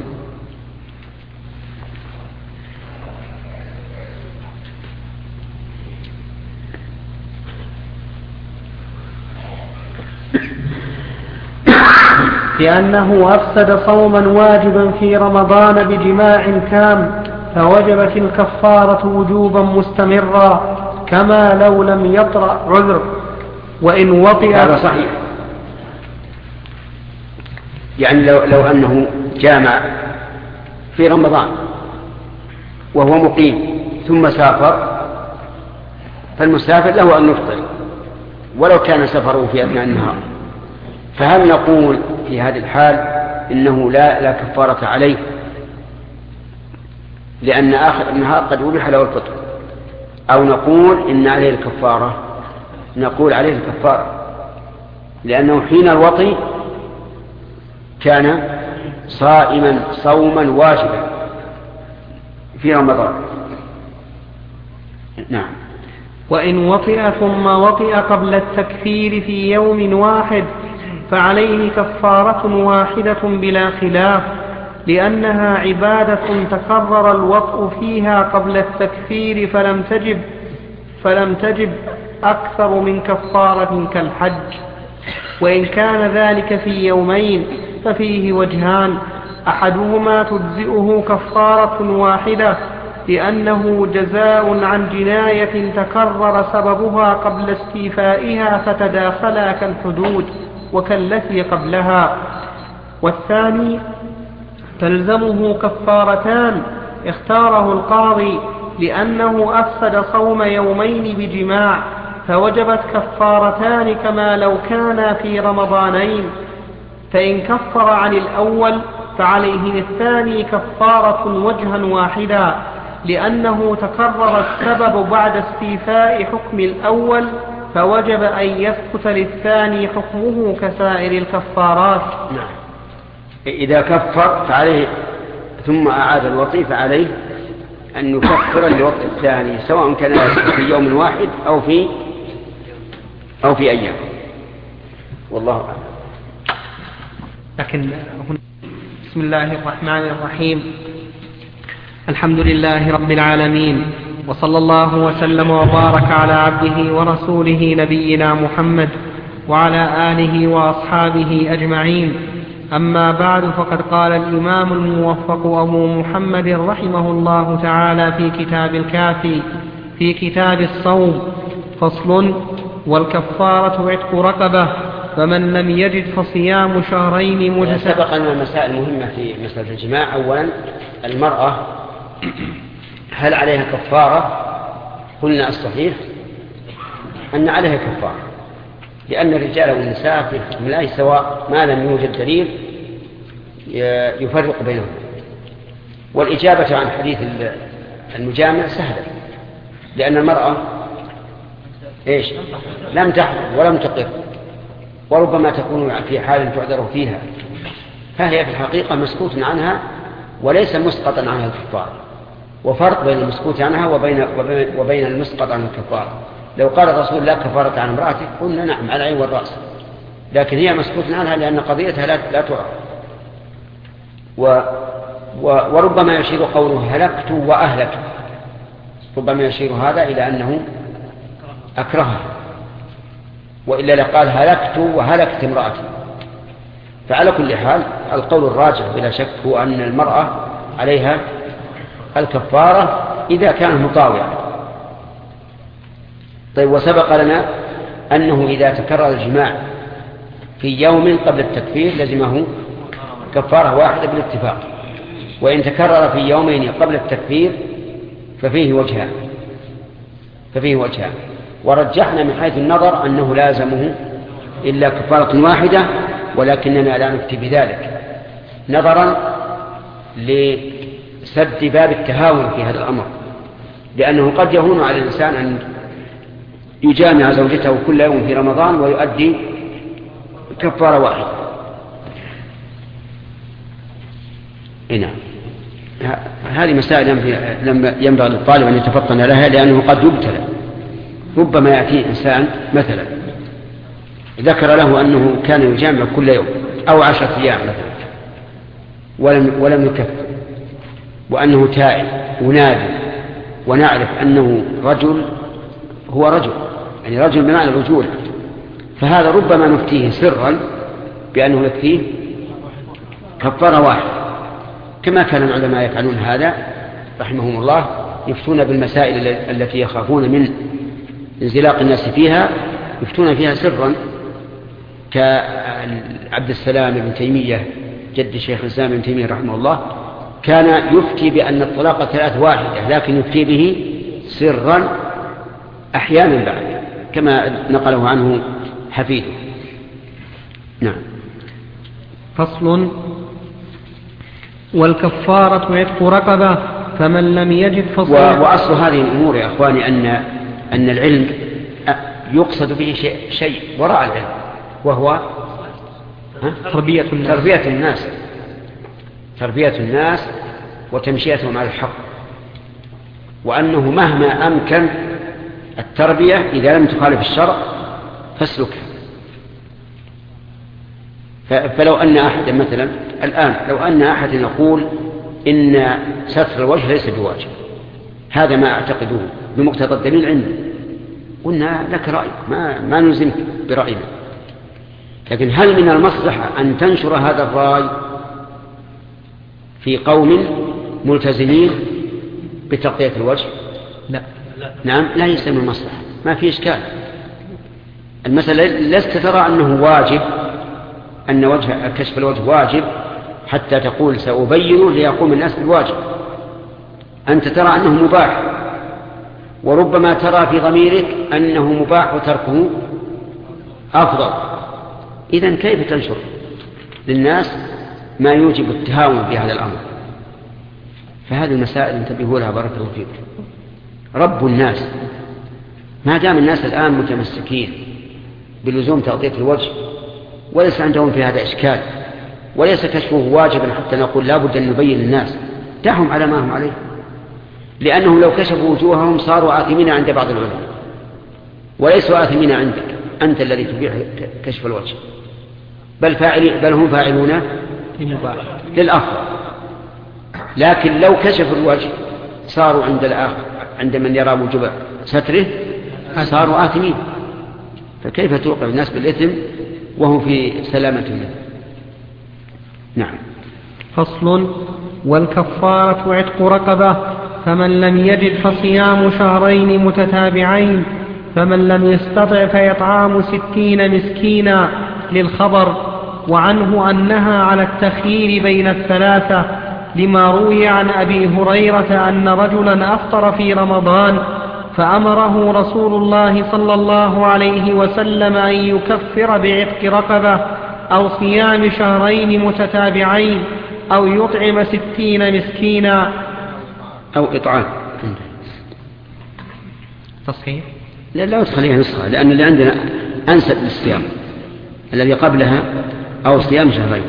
لأنه أفسد صوما واجبا في رمضان بجماع تام فوجبت الكفارة وجوبا مستمرا، كما لو لم يطرأ عذر. وإن وطئ هذا صحيح، يعني لو أنه جامع في رمضان وهو مقيم ثم سافر، فالمسافر له أن يفطر ولو كان سفره في أثناء النهار. فهل نقول في هذه الحال إنه لا كفارة عليه لأن آخر النهار قد أبيح له الفطر، أو نقول إن عليه الكفارة؟ نقول عليه الكفارة، لأنه حين الوطي كان صائما صوما واجبا في رمضان. نعم. وإن وطئ ثم وطئ قبل التكفير في يوم واحد فعليه كفارة واحدة بلا خلاف، لأنها عبادة تكرر الوطء فيها قبل التكفير فلم تجب أكثر من كفارة كالحج. وإن كان ذلك في يومين ففيه وجهان: أحدهما تجزئه كفارة واحدة لأنه جزاء عن جناية تكرر سببها قبل استيفائها فتداخلا كالحدود وكالتي قبلها، والثاني تلزمه كفارتان اختاره القاضي لأنه أفسد صوم يومين بجماع فوجبت كفارتان كما لو كان في رمضانين، فإن كفر عن الأول فعليه الثاني كفارة وجها واحدا لأنه تكرر السبب بعد استيفاء حكم الأول، فوجب أن يثبت للثاني حكمه كسائر الكفارات. نعم. إذا كفر فعليه ثم أعاد الوطي فعليه أن يكفر الوطي الثاني سواء كان في يوم واحد أو في أيام، والله أعلم. لكن بسم الله الرحمن الرحيم، الحمد لله رب العالمين، وصلى الله وسلم وبارك على عبده ورسوله نبينا محمد وعلى آله وأصحابه أجمعين. أما بعد، فقد قال الإمام الموفق أبو محمد رحمه الله تعالى في كتاب الكافي في كتاب الصوم: فصل: والكفارة عتق رقبة، فمن لم يجد فصيام شهرين متتابعين. سبق أن المسائل المهمة في مسألة الجماع: أولا المرأة هل عليها كفارة؟ قلنا الصحيح أن عليها كفارة، لأن الرجال والنساء في حكم الله سواء ما لم يوجد دليل يفرق بينهم. والإجابة عن حديث المجامع سهلة، لأن المرأة لم تحضر ولم تقر، وربما تكون في حال تعذر فيها، فهي في الحقيقة مسكوت عنها وليس مسقطا عنها الكفارة. وفرق بين المسكوت عنها وبين المسقط عن الكفارة. لو قال الرسول لا كفارة عن امرأتك قلنا نعم على العين والرأس، لكن هي مسكوت عنها لأن قضيتها لا تعرف. وربما يشير قوله هلكت وأهلكت، ربما يشير هذا إلى أنه أكرهها، وإلا لقال هلكت وهلكت امرأتي. فعلى كل حال القول الراجح بلا شك هو أن المرأة عليها الكفارة إذا كانت مطاوعة. طيب، وسبق لنا أنه إذا تكرر الجماع في يوم قبل التكفير لزمه كفارة واحدة بالاتفاق، وإن تكرر في يومين قبل التكفير ففيه وجهان. ورجحنا من حيث النظر أنه لازمه إلا كفارة واحدة، ولكننا لا نفتي بذلك نظرا لسد باب التهاون في هذا الأمر، لأنه قد يهون على الإنسان أن يجامع زوجته كل يوم في رمضان ويؤدي كفارة واحدة. نعم، هذه مسائل ينبغي للطالب أن يتفطن لها، لأنه قد يبتلى. ربما يأتي إنسان مثلا ذكر له أنه كان يجامع كل يوم أو 10 أيام مثلا ولم يكفر، وأنه تائب ونادم، ونعرف أنه رجل، هو رجل يعني رجل بمعنى الرجولة، فهذا ربما نفتيه سرا بأنه يكفيه كفارة واحدة، كما كان العلماء يفعلون هذا رحمهم الله، يفتون بالمسائل التي يخافون من انزلاق الناس فيها، يفتون فيها سرا، كعبد السلام بن تيمية جد شيخ الإسلام ابن تيمية رحمه الله، كان يفتي بأن الطلاق 3 واحدة، لكن يفتي به سرا أحيانا بعد، كما نقله عنه حفيده. نعم. فصل. والكفارة عتق رقبة، فمن لم يجد فصيام. وأصل هذه الأمور يا أخواني أن العلم يقصد به شيء وراء العلم، وهو تربية الناس وتمشيتهم على الحق، وأنه مهما أمكن التربية إذا لم تخالف الشرع فاسلكها. فلو أن أحد مثلا الآن لو أن أحد يقول إن ستر الوجه ليس بواجب، هذا ما أعتقده بمقتضى الدليل عندي، قلنا لك رأيك، ما نلزمك برأينا، لكن هل من المصلحة أن تنشر هذا الرأي في قوم ملتزمين بتغطية الوجه؟ لا. نعم، لا يسمى المصلحة، ما في إشكال. المسألة لست ترى أنه واجب، أن كشف الوجه واجب حتى تقول سأبين ليقوم الناس بالواجب، أنت ترى أنه مباح، وربما ترى في ضميرك أنه مباح وتركه أفضل. إذن كيف تنشر للناس ما يوجب التهاون في هذا الأمر؟ فهذه المسائل انتبهوا لها بارك الله فيكم. رب الناس، ما دام الناس الآن متمسكين بلزوم تغطية الوجه وليس عندهم في هذا إشكال، وليس كشفه واجبا حتى نقول لا بد أن نبين للناس، دعهم على ما هم عليه، لأنهم لو كشفوا وجوههم صاروا آثمين عند بعض العلماء، وليسوا آثمين عندك أنت الذي تبيع كشف الوجه، بل هم فاعلون للأفضل. لكن لو كشفوا الوجه صاروا عند من يرى وجوب ستره صاروا آثمين، فكيف توقع الناس بالإثم وهم في سلامة منه؟ نعم. فصل. والكفارة عتق رقبة، فمن لم يجد فصيام 2 متتابعين، فمن لم يستطع فإطعام 60 مسكينا، للخبر. وعنه أنها على التخيير بين الثلاثة، لما روي عن أبي هريرة أن رجلا أفطر في رمضان فأمره رسول الله صلى الله عليه وسلم أن يكفر بعتق رقبة أو صيام 2 متتابعين أو يطعم 60 مسكينا أو إطعام. تصحيح؟ لا تخليها نسخة، لأن اللي عندنا أنسب للصيام الذي قبلها أو صيام 2.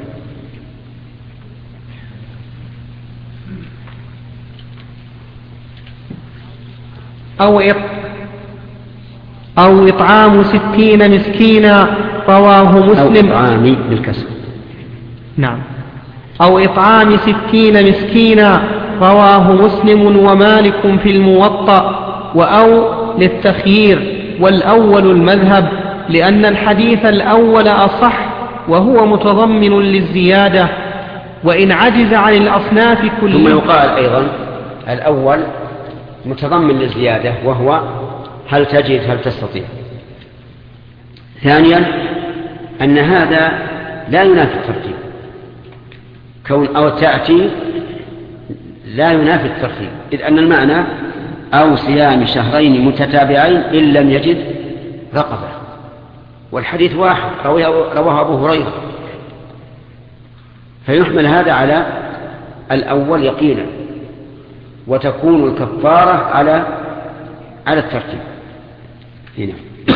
أو إطعام 60 مسكينا، رواه مسلم. أو إطعام بالكسر. نعم. أو إطعام 60 مسكينا، رواه مسلم ومالك في الموطأ. وأو للتخيير، والأول المذهب، لأن الحديث الأول أصح وهو متضمن للزيادة، وإن عجز عن الأصناف كلها. ثم يقال أيضا الأول متضمن للزيادة، وهو هل تجد هل تستطيع. ثانيا أن هذا لا ينافي الترتيب، كون أو تأتي لا ينافي الترتيب، إذ أن المعنى أو صيام 2 متتابعين إن لم يجد رقبة، والحديث واحد رواه أبو هريرة، فيحمل هذا على الأول يقينا، وتكون الكفارة على الترتيب. هنا.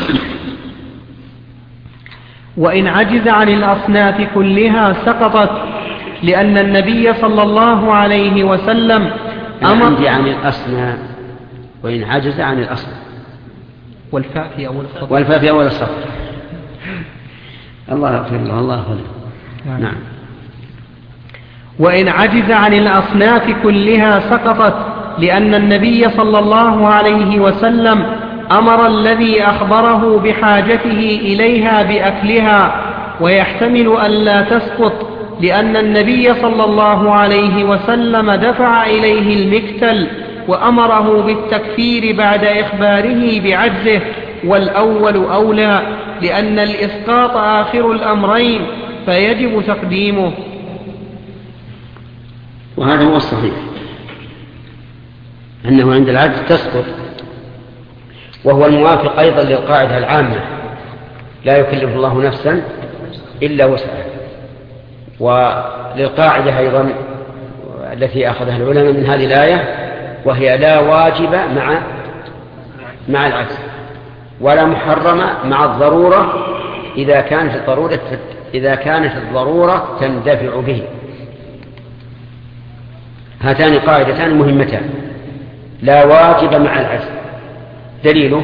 وإن عجز عن الأصناف كلها سقطت، لأن النبي صلى الله عليه وسلم عندي عن الأصناف، وإن عجز عن الأصناف، والفاء في أول السطر، والفاء في أول السطر. الله يغفر له، الله يغفر له. نعم. وإن عجز عن الأصناف كلها سقطت، لأن النبي صلى الله عليه وسلم أمر الذي أخبره بحاجته إليها بأكلها، ويحتمل أن لا تسقط، لأن النبي صلى الله عليه وسلم دفع إليه المكتل وأمره بالتكفير بعد إخباره بعجزه، والأول أولى، لأن الإسقاط آخر الأمرين فيجب تقديمه. وهذا هو الصحيح، أنه عند العجز تسقط، وهو الموافق أيضا للقاعدة العامة: لا يكلف الله نفسا إلا وسعها. وللقاعدة أيضا التي أخذها العلماء من هذه الآية، وهي لا واجب مع العجز، ولا محرم مع الضرورة إذا كانت الضرورة تندفع به. هاتان قاعدتان مهمتان: لا واجب مع العجز، دليله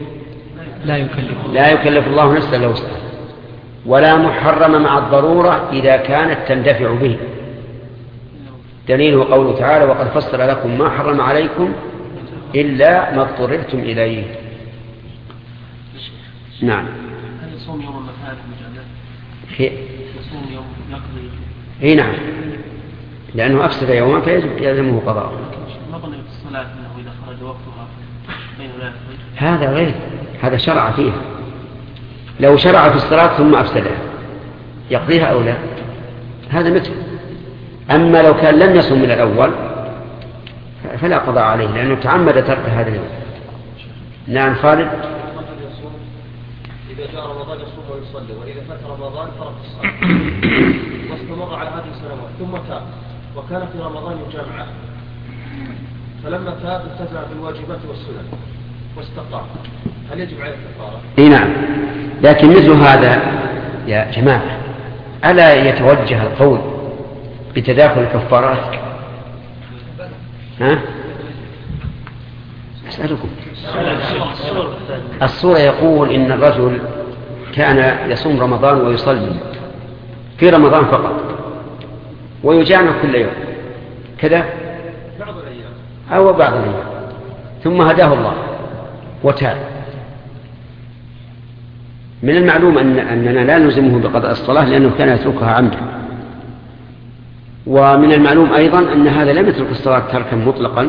لا يكلف الله نفسا إلا وسعها، ولا محرم مع الضرورة إذا كانت تندفع به، دليله قوله تعالى: وقد فصل لكم ما حرم عليكم إلا ما اضطررتم إليه. نعم. هل يصوم يوم المفارق مجازات؟ يصوم يوم يقضي؟ اي نعم، لأنه أفسد يوما فيجب يلزمه قضاء. ما ظن في الصلاة أنه إذا خرج وقتها بين لا يخرج؟ هذا غير، هذا شرع فيها. لو شرع في الصلاة ثم أفسدها يقضيها أو لا، هذا مثل. أما لو كان لم يصم من الأول فلا قضاء عليه، لأنه تعمد ترك هذا اليوم. نعم خالد. إذا جاء رمضان يصوم ويصلي، وإذا فات رمضان ترك الصلاة واستمر على هذه السنوات، ثم تاب وكان في رمضان جامعة، فلما تاب التزم بالواجبات والسنن واستقام، هل يجب عليه الكفارة؟ اي نعم، لكن مثل هذا يا جماعة ألا يتوجه القول بتداخل الكفارات؟ أسألكم. الصورة يقول إن الرجل كان يصوم رمضان ويصلي في رمضان فقط ويجامع كل يوم كذا بعض الأيام أو بعض الأيام، ثم هداه الله وتاب. من المعلوم أننا لا نلزمه بقضاء الصلاة لأنه كان يتركها عمدا، ومن المعلوم أيضا أن هذا لم يترك الصلاة تركا مطلقا.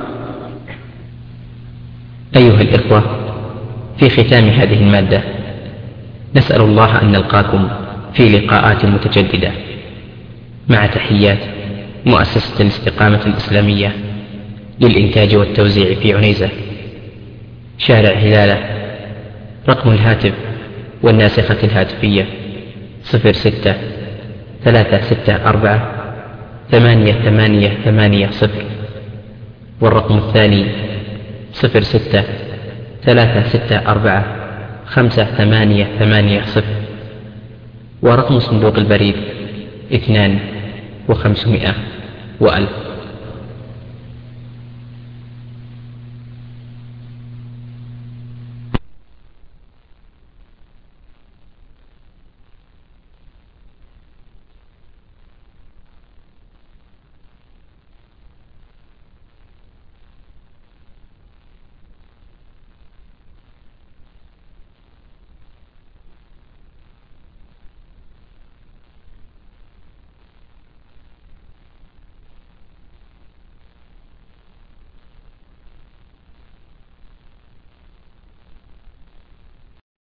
أيها الإخوة، في ختام هذه المادة نسأل الله أن نلقاكم في لقاءات متجددة، مع تحيات مؤسسة الاستقامة الإسلامية للإنتاج والتوزيع في عنيزة، شارع هلالة. رقم الهاتف والناسخة الهاتفية 06-364-8880، والرقم الثاني 06-364-5880، ورقم صندوق البريد 2500 و1000.